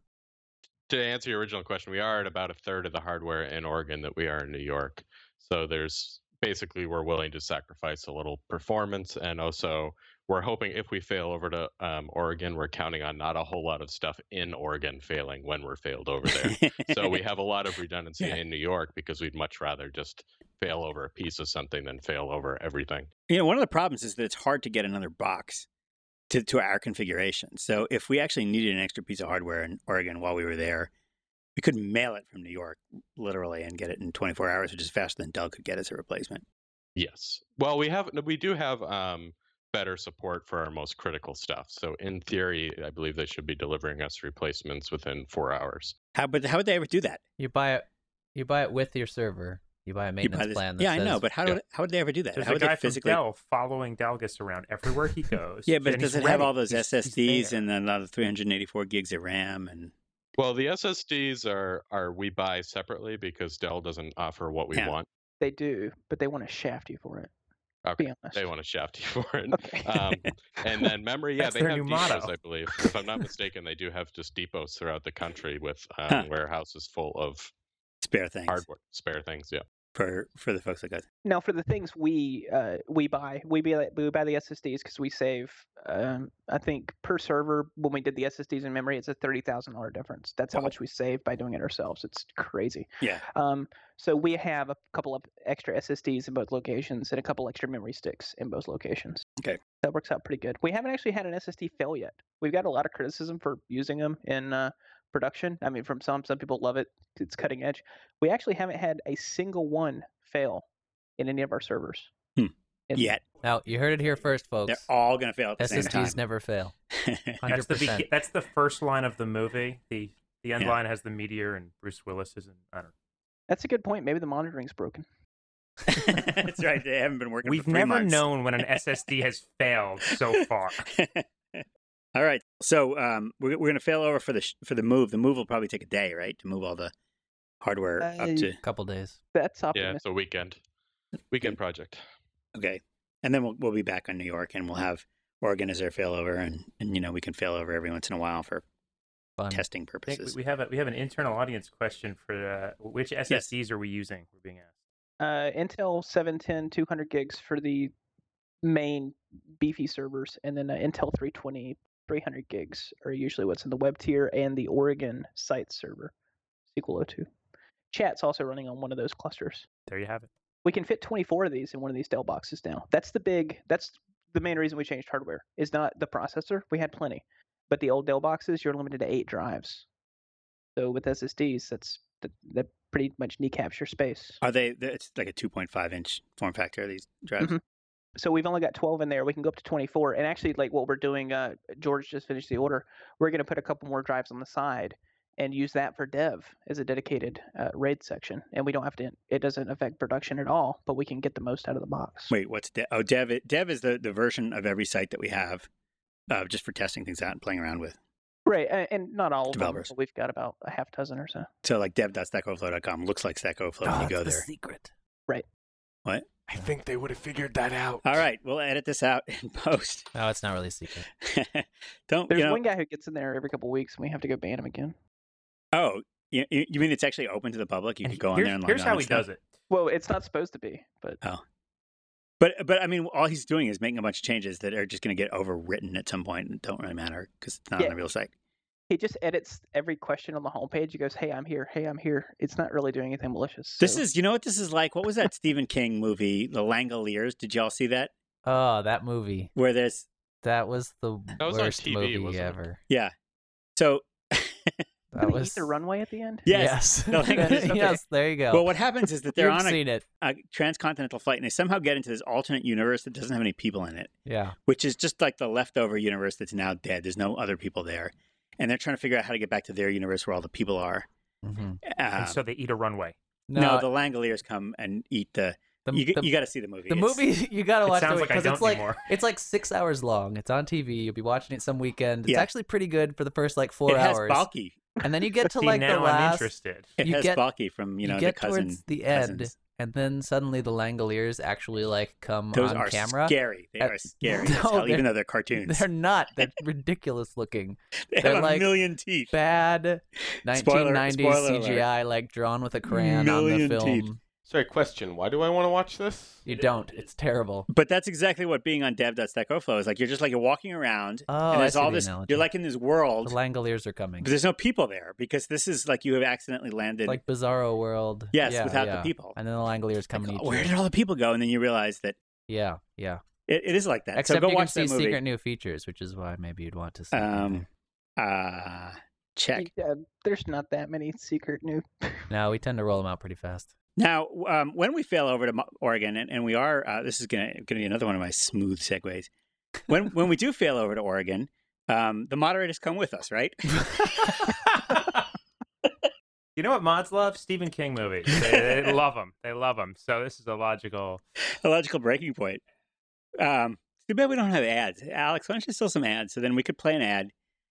Speaker 3: To answer your original question, we are at about a third of the hardware in Oregon that we are in New York. So there's basically we're willing to sacrifice a little performance, and also we're hoping if we fail over to Oregon, we're counting on not a whole lot of stuff in Oregon failing when we're failed over there. So we have a lot of redundancy in New York because we'd much rather just fail over a piece of something than fail over everything.
Speaker 1: One of the problems is that it's hard to get another box to our configuration. So if we actually needed an extra piece of hardware in Oregon while we were there, we could mail it from New York, literally, and get it in 24 hours, which is faster than Dell could get as a replacement.
Speaker 3: Yes. Well, we do have better support for our most critical stuff. So in theory, I believe they should be delivering us replacements within 4 hours.
Speaker 1: How would they ever do that?
Speaker 4: You buy it with your server. You buy a maintenance plan.
Speaker 1: I know, but how would they ever do that?
Speaker 5: There's
Speaker 1: how would
Speaker 5: a guy
Speaker 1: they physically
Speaker 5: from Dell following Dalgus around everywhere he goes.
Speaker 1: Yeah, but does it have all those
Speaker 5: He's
Speaker 1: SSDs
Speaker 5: there.
Speaker 1: and then a lot of 384 gigs of RAM and?
Speaker 3: Well, the SSDs are we buy separately because Dell doesn't offer what we want.
Speaker 2: They do, but they want to shaft you for it.
Speaker 3: Okay.
Speaker 2: Be honest.
Speaker 3: They want to shaft you for it.
Speaker 2: Okay.
Speaker 3: And then memory,
Speaker 5: That's
Speaker 3: they
Speaker 5: their
Speaker 3: have
Speaker 5: new
Speaker 3: depots,
Speaker 5: motto.
Speaker 3: I believe. If I'm not mistaken, they do have just depots throughout the country with warehouses full of
Speaker 1: spare things.
Speaker 3: hardware, spare things. Yeah.
Speaker 1: For the folks like us.
Speaker 2: Now, for the things we buy the SSDs because we save. I think per server when we did the SSDs in memory, it's a $30,000 difference. That's how much we save by doing it ourselves. It's crazy.
Speaker 1: Yeah.
Speaker 2: So we have a couple of extra SSDs in both locations and a couple extra memory sticks in both locations.
Speaker 1: Okay.
Speaker 2: That works out pretty good. We haven't actually had an SSD fail yet. We've got a lot of criticism for using them in production. I mean, from some people love it. It's cutting edge. We actually haven't had a single one fail in any of our servers.
Speaker 1: Yet.
Speaker 4: Now, you heard it here first, folks.
Speaker 1: They're all going to fail at the same time.
Speaker 4: SSDs never fail. 100%.
Speaker 5: That's the first line of the movie. The end line has the meteor and Bruce Willis is in. I don't know.
Speaker 2: That's a good point. Maybe the monitoring's broken.
Speaker 1: That's right. They haven't been working.
Speaker 5: We've
Speaker 1: for 3
Speaker 5: never
Speaker 1: months.
Speaker 5: known when an SSD has failed so far.
Speaker 1: All right. So we're going to fail over for the move. The move will probably take a day, right, to move all the hardware up to
Speaker 4: A couple days.
Speaker 2: That's
Speaker 3: Yeah,
Speaker 2: optimistic.
Speaker 3: it's a weekend project.
Speaker 1: Okay, and then we'll be back on New York, and we'll have Oregon as our failover, and we can fail over every once in a while for
Speaker 4: Fun.
Speaker 1: testing
Speaker 5: I think
Speaker 1: purposes.
Speaker 5: we have an internal audience question for which SSDs are we using? We're being asked.
Speaker 2: Intel 710 200 gigs for the main beefy servers, and then Intel 320 300 gigs are usually what's in the web tier and the Oregon site server, SQL02. Chat's also running on one of those clusters.
Speaker 5: There you have it.
Speaker 2: We can fit 24 of these in one of these Dell boxes now. That's the main reason we changed hardware. Is not the processor. We had plenty, but the old Dell boxes, you're limited to 8 drives. So with SSDs, that pretty much kneecaps your space.
Speaker 1: Are they? It's like a 2.5 inch form factor of these drives.
Speaker 2: Mhm. So we've only got 12 in there. We can go up to 24. And actually, like what we're doing, George just finished the order. We're going to put a couple more drives on the side and use that for dev as a dedicated RAID section. And we don't have to. It doesn't affect production at all, but we can get the most out of the box.
Speaker 1: Wait, what's dev? Oh, dev is the version of every site that we have, just for testing things out and playing around with.
Speaker 2: Right, and not all
Speaker 1: Developers.
Speaker 2: of them. We've got about a half dozen or so.
Speaker 1: So like dev.stackoverflow.com looks like Stack Overflow when you go
Speaker 4: the
Speaker 1: there.
Speaker 4: secret.
Speaker 2: Right.
Speaker 1: What?
Speaker 7: I think they would have figured that out.
Speaker 1: All right, we'll edit this out in post.
Speaker 4: No, it's not really a secret.
Speaker 1: Don't
Speaker 2: There's one guy who gets in there every couple of weeks, and we have to go ban him again.
Speaker 1: Oh, you mean it's actually open to the public? You could go on there and log on.
Speaker 5: Here's how
Speaker 1: and
Speaker 5: he
Speaker 1: stuff?
Speaker 5: does it.
Speaker 2: Well, it's not supposed to be, but
Speaker 1: But I mean, all he's doing is making a bunch of changes that are just going to get overwritten at some point and don't really matter because it's not on the real site.
Speaker 2: he just edits every question on the homepage. He goes, "Hey, I'm here. Hey, I'm here." It's not really doing anything malicious. So.
Speaker 1: This is, you know what this is like? What was that Stephen King movie, The Langoliers? Did y'all see that?
Speaker 4: Oh, that movie.
Speaker 1: Where there's
Speaker 4: That was the
Speaker 3: That was on
Speaker 4: worst
Speaker 3: TV,
Speaker 4: movie
Speaker 3: wasn't it?
Speaker 4: ever.
Speaker 1: Yeah. So
Speaker 2: Did they eat the runway at the end?
Speaker 1: Yes.
Speaker 4: Yes, there you go.
Speaker 1: Well, what happens is that they're on
Speaker 4: a
Speaker 1: transcontinental flight, and they somehow get into this alternate universe that doesn't have any people in it.
Speaker 4: Yeah.
Speaker 1: Which is just like the leftover universe that's now dead. There's no other people there. And they're trying to figure out how to get back to their universe where all the people are.
Speaker 4: Mm-hmm.
Speaker 5: And so they eat a runway.
Speaker 1: No, the Langoliers come and eat you got to see the movie.
Speaker 4: The movie, you got to watch it
Speaker 5: because
Speaker 4: it's like 6 hours long. It's on TV. You'll be watching it some weekend. It's actually pretty good for the first 4 hours.
Speaker 1: It has Balky.
Speaker 4: And then you get to
Speaker 5: the
Speaker 4: last.
Speaker 5: I'm interested.
Speaker 1: It has Balky from
Speaker 4: you
Speaker 1: the
Speaker 4: get
Speaker 1: cousin.
Speaker 4: Towards the end, and then suddenly the Langoliers actually come
Speaker 1: Those
Speaker 4: on
Speaker 1: are
Speaker 4: camera.
Speaker 1: Scary. They are scary. No, even though they're cartoons.
Speaker 4: They're not. They're ridiculous looking.
Speaker 1: They're like a million teeth.
Speaker 4: Bad 1990s CGI, alert. Drawn with a crayon on the film. Teeth.
Speaker 7: Sorry, question. Why do I want to watch this?
Speaker 4: You don't. It's terrible.
Speaker 1: But that's exactly what being on dev.stack overflow is like. You're just you're walking around, and there's all this. Analogy. You're in this world.
Speaker 4: The Langoliers are coming.
Speaker 1: But there's no people there because this is you have accidentally landed.
Speaker 4: Like Bizarro World.
Speaker 1: Yes, without the people.
Speaker 4: And then the Langoliers come and eat you.
Speaker 1: Where did all the people go? And then you realize that.
Speaker 4: Yeah.
Speaker 1: It is like that.
Speaker 4: Except
Speaker 1: so go
Speaker 4: you
Speaker 1: watch
Speaker 4: can see
Speaker 1: that movie.
Speaker 4: secret new features, which is why maybe you'd want to see.
Speaker 1: Check.
Speaker 2: There's not that many secret new.
Speaker 4: No, we tend to roll them out pretty fast.
Speaker 1: Now, when we fail over to Oregon, and we are, this is going to be another one of my smooth segues. When we do fail over to Oregon, the moderators come with us, right?
Speaker 5: You know what mods love? Stephen King movies. They love them. They love them. So this is a logical
Speaker 1: breaking point. Too bad we don't have ads. Alex, why don't you steal some ads so then we could play an ad.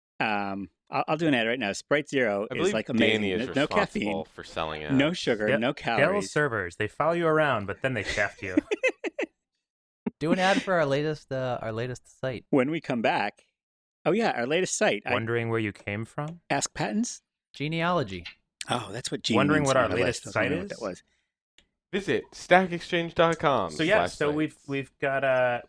Speaker 1: I'll do an ad right now. Sprite Zero is amazing.
Speaker 7: Danny is
Speaker 1: no caffeine
Speaker 7: for selling ads.
Speaker 1: No sugar, no calories.
Speaker 5: Dell servers. They follow you around, but then they shaft you.
Speaker 4: Do an ad for our latest site.
Speaker 1: When we come back, our latest site.
Speaker 5: Wondering where you came from?
Speaker 1: Ask Patents?
Speaker 4: Genealogy.
Speaker 1: Oh, that's what Gene
Speaker 5: Wondering
Speaker 1: means
Speaker 5: what
Speaker 1: on
Speaker 5: our
Speaker 1: the
Speaker 5: latest
Speaker 1: list.
Speaker 5: site
Speaker 1: What
Speaker 5: is?
Speaker 1: that was.
Speaker 7: Visit stackexchange.com.
Speaker 5: So we've got a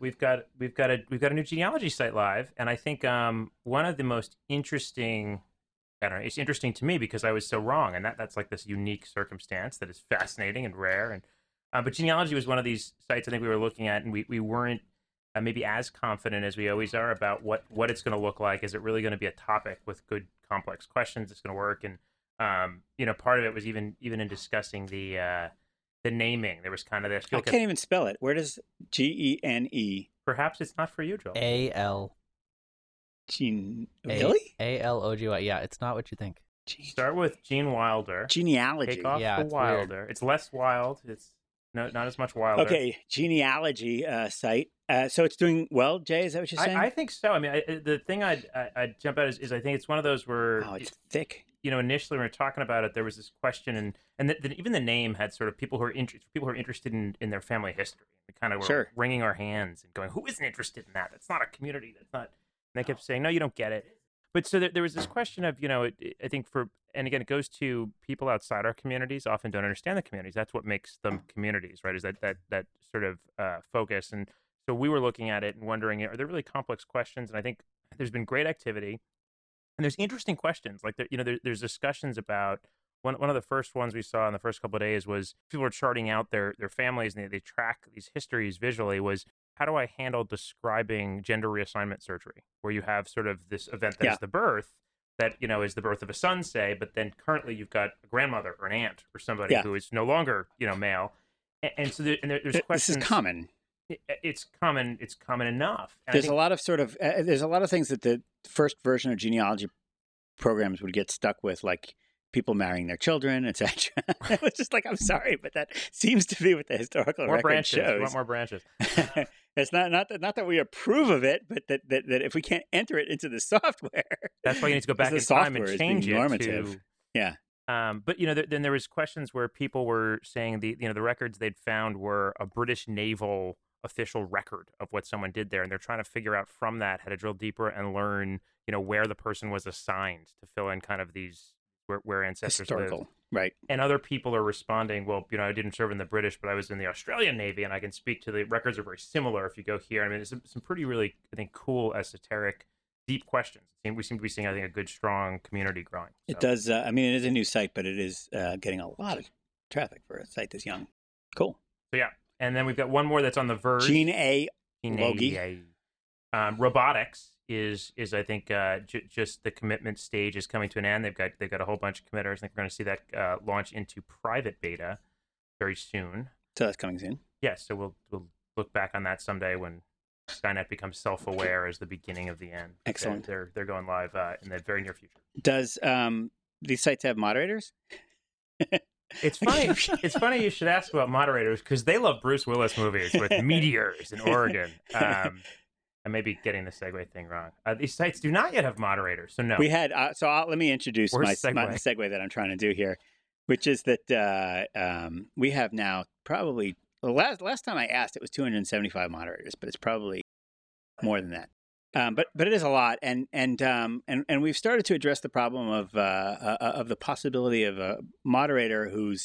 Speaker 5: new genealogy site live, and I think one of the most interesting. I don't know. It's interesting to me because I was so wrong, and that's this unique circumstance that is fascinating and rare. And but genealogy was one of these sites I think we were looking at, and we weren't maybe as confident as we always are about what it's going to look like. Is it really going to be a topic with good complex questions that's going to work? And part of it was even in discussing the naming. There was kind of this.
Speaker 1: I can't even spell it. Where does Gene?
Speaker 5: Perhaps it's not for you, Joel.
Speaker 4: A-L.
Speaker 1: Gene. Really?
Speaker 4: A-L-O-G-Y. Yeah, it's not what you think.
Speaker 5: Start with Gene Wilder.
Speaker 1: Genealogy.
Speaker 5: Take off the Wilder. Weird. It's less wild. It's not as much Wilder.
Speaker 1: Okay, genealogy site. So it's doing well, Jay? Is that what you're saying?
Speaker 5: I think so. I mean, the thing I'd jump out is I think it's one of those where...
Speaker 1: Oh, it's thick.
Speaker 5: Initially when we were talking about it, there was this question, and even the name had sort of people who are interested in their family history. We kind of were wringing our hands and going, "Who isn't interested in that? That's not a community. That's not." And they kept saying, "No, you don't get it." But so there was this question of, I think and again, it goes to people outside our communities often don't understand the communities. That's what makes them communities, right? Is that sort of focus. And so we were looking at it and wondering, are there really complex questions? And I think there's been great activity. And there's interesting questions, there's discussions about one of the first ones we saw in the first couple of days was people were charting out their families and they track these histories visually. Was how do I handle describing gender reassignment surgery, where you have sort of this event that is the birth that is the birth of a son, say, but then currently you've got a grandmother or an aunt or somebody who is no longer male, and so there's questions.
Speaker 1: This is common.
Speaker 5: It's common. It's common enough. And
Speaker 1: there's a lot of there's a lot of things that the first version of genealogy programs would get stuck with, like people marrying their children, etc. It was just I'm sorry, but that seems to be what the historical record shows.
Speaker 5: We want more branches.
Speaker 1: It's not that we approve of it, but that if we can't enter it into the software,
Speaker 5: that's why you need to go back in time and change it
Speaker 1: normative.
Speaker 5: But then there was questions where people were saying the records they'd found were a British naval official record of what someone did there, and they're trying to figure out from that how to drill deeper and learn where the person was assigned to fill in kind of these where ancestors lived.
Speaker 1: Right.
Speaker 5: And other people are responding, well, I didn't serve in the British, but I was in the Australian Navy, and I can speak to the records are very similar if you go here. I mean, it's some pretty really, I think, cool, esoteric, deep questions. We seem to be seeing, I think, a good, strong community growing. So.
Speaker 1: It does. It is a new site, but it is getting a lot of traffic for a site this young. Cool.
Speaker 5: So, yeah. And then we've got one more that's on the verge.
Speaker 1: Genealogy.
Speaker 5: Robotics is I think just the commitment stage is coming to an end. They've got a whole bunch of committers. I think we're going to see that launch into private beta very soon.
Speaker 1: So that's coming soon.
Speaker 5: Yes. So we'll look back on that someday when Skynet becomes self-aware as the beginning of the end.
Speaker 1: Excellent.
Speaker 5: They're going live in the very near future.
Speaker 1: Does these sites have moderators?
Speaker 5: It's funny. It's funny you should ask about moderators because they love Bruce Willis movies with meteors in Oregon. I may be getting the segue thing wrong. These sites do not yet have moderators, so no.
Speaker 1: We had let me introduce my segue that I'm trying to do here, which is that we have now probably last time I asked it was 275 moderators, but it's probably more than that. But it is a lot, and we've started to address the problem of the possibility of a moderator who's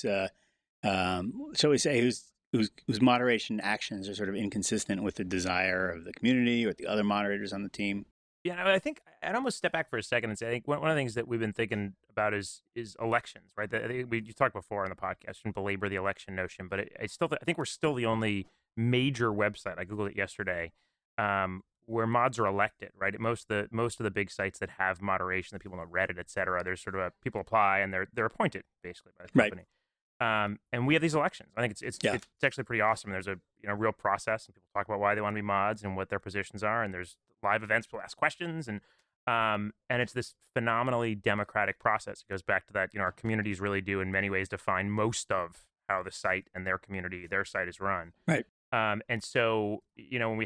Speaker 1: shall we say whose moderation actions are sort of inconsistent with the desire of the community or the other moderators on the team.
Speaker 5: Yeah, I think I'd almost step back for a second and say I think one of the things that we've been thinking about is elections, right? You talked before on the podcast, shouldn't belabor the election notion, but I think we're still the only major website. I googled it yesterday. Where mods are elected, right? Most of the big sites that have moderation, that people know, Reddit, et cetera, there's sort of people apply and they're appointed basically by the company. Right. And we have these elections. I think it's actually pretty awesome. There's a real process, and people talk about why they want to be mods and what their positions are. And there's live events, people ask questions, and it's this phenomenally democratic process. It goes back to that our communities really do in many ways define most of how the site and their site is run.
Speaker 1: Right.
Speaker 5: And so when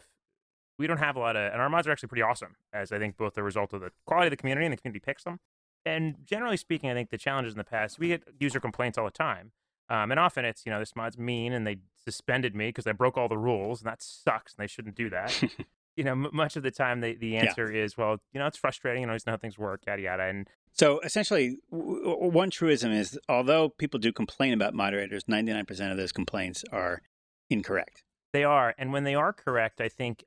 Speaker 5: we don't have a lot of, and our mods are actually pretty awesome, as I think both the result of the quality of the community and the community picks them. And generally speaking, I think the challenges in the past, we get user complaints all the time. And often it's, this mod's mean and they suspended me because I broke all the rules, and that sucks and they shouldn't do that. Much of the time the answer is, well, it's frustrating, I just know how things work, yada, yada. And
Speaker 1: so essentially, one truism is, although people do complain about moderators, 99% of those complaints are incorrect.
Speaker 5: They are, and when they are correct, I think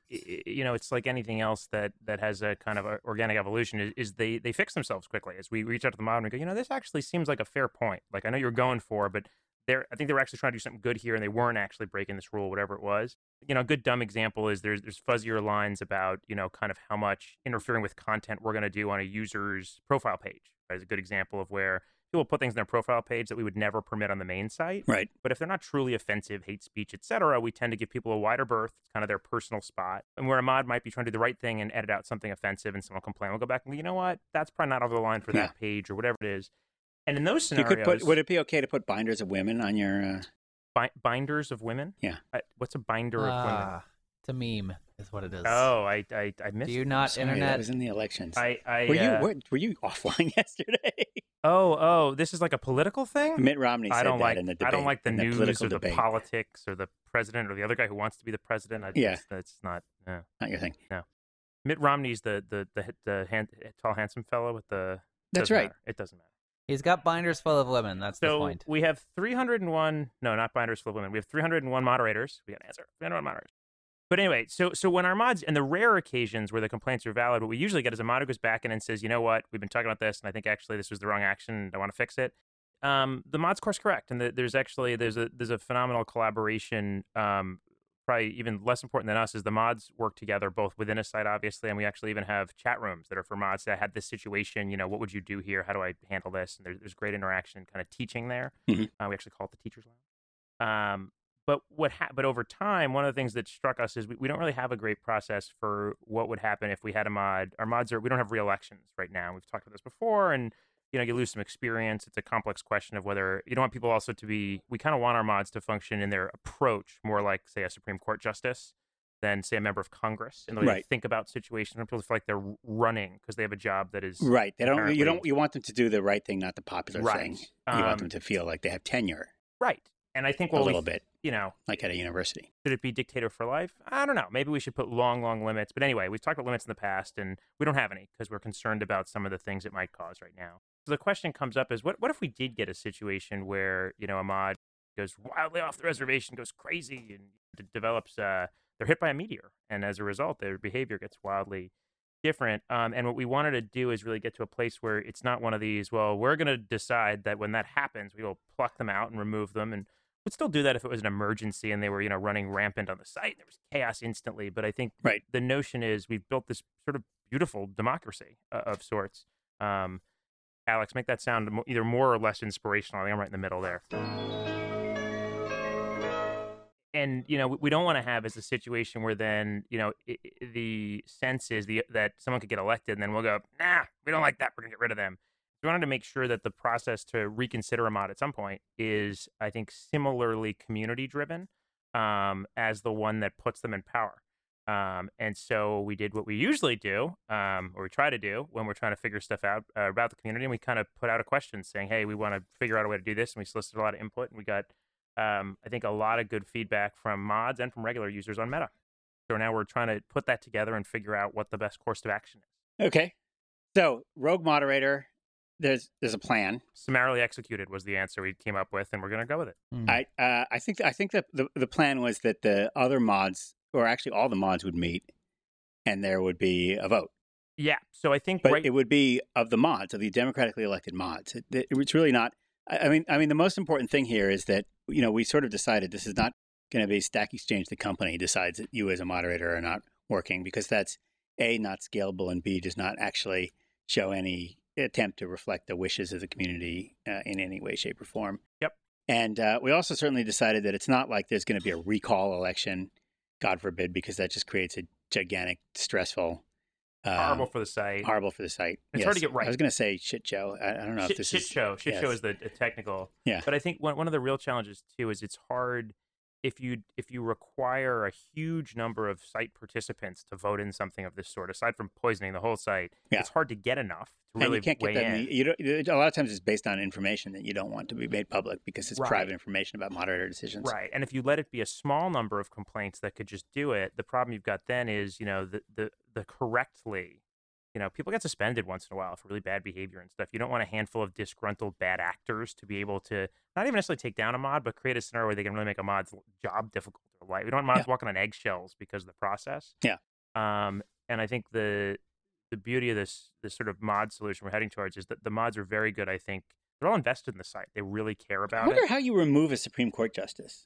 Speaker 5: it's like anything else that has a kind of a organic evolution. Is they fix themselves quickly as we reach out to the mod and go, this actually seems like a fair point. Like I know you're going for, but I think they were actually trying to do something good here, and they weren't actually breaking this rule, whatever it was. A good dumb example is there's fuzzier lines about kind of how much interfering with content we're going to do on a user's profile page. Right? Is a good example of where people put things in their profile page that we would never permit on the main site.
Speaker 1: Right.
Speaker 5: But if they're not truly offensive, hate speech, etc., we tend to give people a wider berth. It's kind of their personal spot. And where a mod might be trying to do the right thing and edit out something offensive and someone will complain, we'll go back and go, you know what? That's probably not over the line for that page or whatever it is. And in those scenarios...
Speaker 1: would it be okay to put binders of women on your...
Speaker 5: Binders of women?
Speaker 1: Yeah.
Speaker 5: What's a binder of women?
Speaker 4: It's a meme, is what it is.
Speaker 5: Oh, I missed.
Speaker 4: Do you not internet?
Speaker 1: That was in the elections.
Speaker 5: Were
Speaker 1: you offline yesterday?
Speaker 5: Oh, this is like a political thing?
Speaker 1: Mitt Romney said that in the debate.
Speaker 5: I don't like the news or the
Speaker 1: debate.
Speaker 5: politics or the president or the other guy who wants to be the president. That's not...
Speaker 1: Not your thing.
Speaker 5: No. Mitt Romney's the tall, handsome fellow with the...
Speaker 1: That's right.
Speaker 5: Matter. It doesn't matter.
Speaker 4: He's got binders full of women. That's the point.
Speaker 5: So we have 301... No, not binders full of women. We have 301 moderators. We got an answer. 301 moderators. But anyway, so when our mods, and the rare occasions where the complaints are valid, what we usually get is a mod who goes back in and says, you know what, we've been talking about this, and I think actually this was the wrong action, and I want to fix it. The mod's course correct, and there's a phenomenal collaboration. Probably even less important than us is the mods work together both within a site, obviously, and we actually even have chat rooms that are for mods that had this situation. What would you do here? How do I handle this? And there's great interaction and kind of teaching there.
Speaker 1: Mm-hmm.
Speaker 5: We actually call it the Teachers Lounge. But over time, one of the things that struck us is we don't really have a great process for what would happen if we had a mod. Our mods we don't have re-elections right now. We've talked about this before, and you lose some experience. It's a complex question of whether you don't want people also to be. We kind of want our mods to function in their approach more like, say, a Supreme Court justice than, say, a member of Congress, and the way they think about situations. People feel like they're running because they have a job that is
Speaker 1: right. They don't. You want them to do the right thing, not the popular thing. You want them to feel like they have tenure.
Speaker 5: Right. And I think
Speaker 1: a little bit,
Speaker 5: like
Speaker 1: at a university.
Speaker 5: Should it be dictator for life? I don't know. Maybe we should put long limits. But anyway, we've talked about limits in the past, and we don't have any because we're concerned about some of the things it might cause right now. So the question comes up is, what if we did get a situation where a mod goes wildly off the reservation, goes crazy, and develops they're hit by a meteor, and as a result, their behavior gets wildly different. And what we wanted to do is really get to a place where it's not one of these, well, we're going to decide that when that happens, we will pluck them out and remove them, and would still do that if it was an emergency and they were, running rampant on the site. There was chaos instantly. But I think the notion is we've built this sort of beautiful democracy of sorts. Alex, make that sound either more or less inspirational. I think I'm right in the middle there. And, we don't want to have as a situation where then, the sense is that someone could get elected and then we'll go, nah, we don't like that. We're going to get rid of them. We wanted to make sure that the process to reconsider a mod at some point is, I think, similarly community-driven as the one that puts them in power. And so we did what we usually do, or we try to do when we're trying to figure stuff out about the community. And we kind of put out a question saying, hey, we want to figure out a way to do this. And we solicited a lot of input. And we got, I think, a lot of good feedback from mods and from regular users on Meta. So now we're trying to put that together and figure out what the best course of action is.
Speaker 1: Okay. So rogue moderator, there's a plan.
Speaker 5: Summarily executed was the answer we came up with, and we're going to go with it.
Speaker 1: I think that the plan was that the other mods, or actually all the mods, would meet, and there would be a vote.
Speaker 5: Yeah, so I think,
Speaker 1: but it would be of the mods, of the democratically elected mods. It's really not. I mean, the most important thing here is that we sort of decided this is not going to be Stack Exchange. The company decides that you as a moderator are not working, because that's A, not scalable, and B, does not actually show any attempt to reflect the wishes of the community in any way, shape, or form.
Speaker 5: Yep.
Speaker 1: And we also certainly decided that it's not like there's going to be a recall election, God forbid, because that just creates a gigantic, stressful...
Speaker 5: horrible for the site.
Speaker 1: Horrible for the site.
Speaker 5: It's hard to get right.
Speaker 1: I was going to say shit show. I don't know if this is...
Speaker 5: Shit show is the technical.
Speaker 1: Yeah.
Speaker 5: But I think one of the real challenges, too, is it's hard... If you require a huge number of site participants to vote in something of this sort, aside from poisoning the whole site, it's hard to get enough to really weigh in.
Speaker 1: A lot of times it's based on information that you don't want to be made public because it's private information about moderator decisions.
Speaker 5: Right. And if you let it be a small number of complaints that could just do it, the problem you've got then is, the correctly... people get suspended once in a while for really bad behavior and stuff. You don't want a handful of disgruntled bad actors to be able to not even necessarily take down a mod, but create a scenario where they can really make a mod's job difficult or light. We don't want mods walking on eggshells because of the process.
Speaker 1: Yeah.
Speaker 5: And I think the beauty of this sort of mod solution we're heading towards is that the mods are very good. I think they're all invested in the site. They really care about it.
Speaker 1: I wonder how you remove a Supreme Court justice.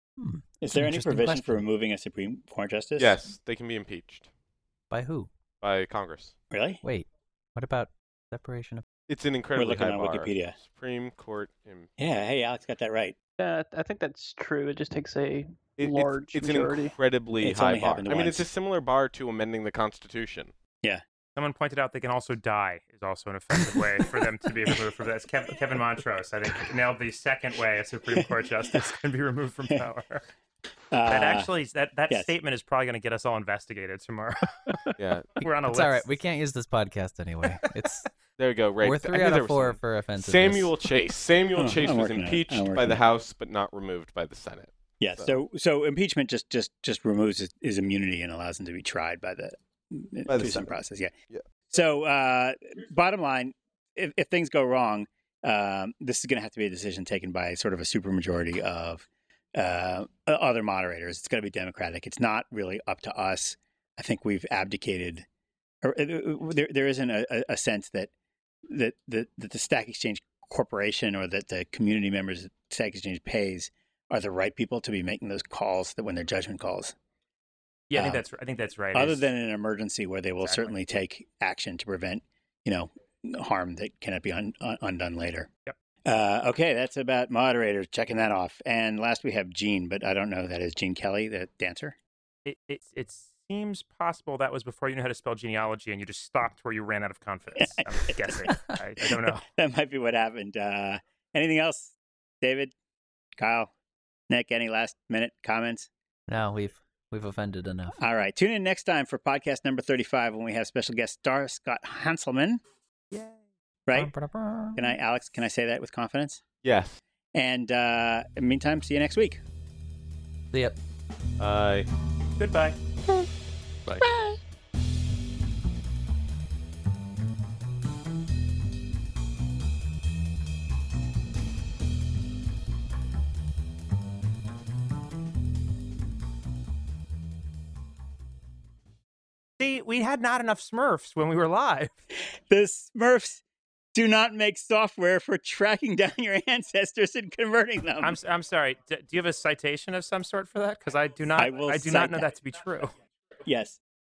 Speaker 1: Is there any provision for removing a Supreme Court justice?
Speaker 7: Yes, they can be impeached.
Speaker 4: By who?
Speaker 7: By Congress.
Speaker 1: Really?
Speaker 4: Wait, what about separation of...
Speaker 7: It's an incredibly high bar.
Speaker 1: On Wikipedia.
Speaker 7: Supreme Court.
Speaker 1: Yeah, hey, Alex got that right.
Speaker 2: I think that's true. It just takes a large majority.
Speaker 7: An incredibly high bar. I mean, it's a similar bar to amending the Constitution.
Speaker 1: Yeah.
Speaker 5: Someone pointed out they can also die is also an effective way for them to be removed from that. Kevin Montrose, I think, nailed the second way a Supreme Court justice can be removed from power. That statement is probably going to get us all investigated tomorrow.
Speaker 7: Yeah,
Speaker 5: we're on a list.
Speaker 4: It's all right. We can't use this podcast anyway. It's
Speaker 7: there we go. Right,
Speaker 4: we're 3 out of 4 for offensiveness.
Speaker 7: Samuel Chase was impeached by the House, but not removed by the Senate.
Speaker 1: Yeah. So impeachment just removes his immunity and allows him to be tried by the Senate process. Yeah. So bottom line, if things go wrong, this is going to have to be a decision taken by sort of a supermajority of other moderators. It's going to be democratic. It's not really up to us. I think we've abdicated. There isn't a sense that the Stack Exchange Corporation or that the community members that Stack Exchange pays are the right people to be making those calls, that when they're judgment calls.
Speaker 5: Yeah, I think that's right.
Speaker 1: Other than an emergency where they will certainly take action to prevent, harm that cannot be undone later.
Speaker 5: Yep.
Speaker 1: Okay, that's about moderators. Checking that off. And last we have Gene, but I don't know who that is. Gene Kelly, the dancer?
Speaker 5: It seems possible that was before you knew how to spell genealogy and you just stopped where you ran out of confidence. I'm guessing. I don't know.
Speaker 1: That might be what happened. Anything else? David? Kyle? Nick, any last minute comments?
Speaker 4: No, we've offended enough.
Speaker 1: All right. Tune in next time for podcast number 35 when we have special guest star Scott Hanselman.
Speaker 5: Yay.
Speaker 1: Right? Alex, can I say that with confidence?
Speaker 7: Yes.
Speaker 1: And in the meantime, see you next week.
Speaker 4: See ya.
Speaker 7: Bye.
Speaker 5: Goodbye.
Speaker 7: Bye.
Speaker 1: Bye.
Speaker 5: See, we had not enough Smurfs when we were live.
Speaker 1: The Smurfs do not make software for tracking down your ancestors and converting them.
Speaker 5: I'm sorry. Do you have a citation of some sort for that? Because I do not know that to be true.
Speaker 1: Yes.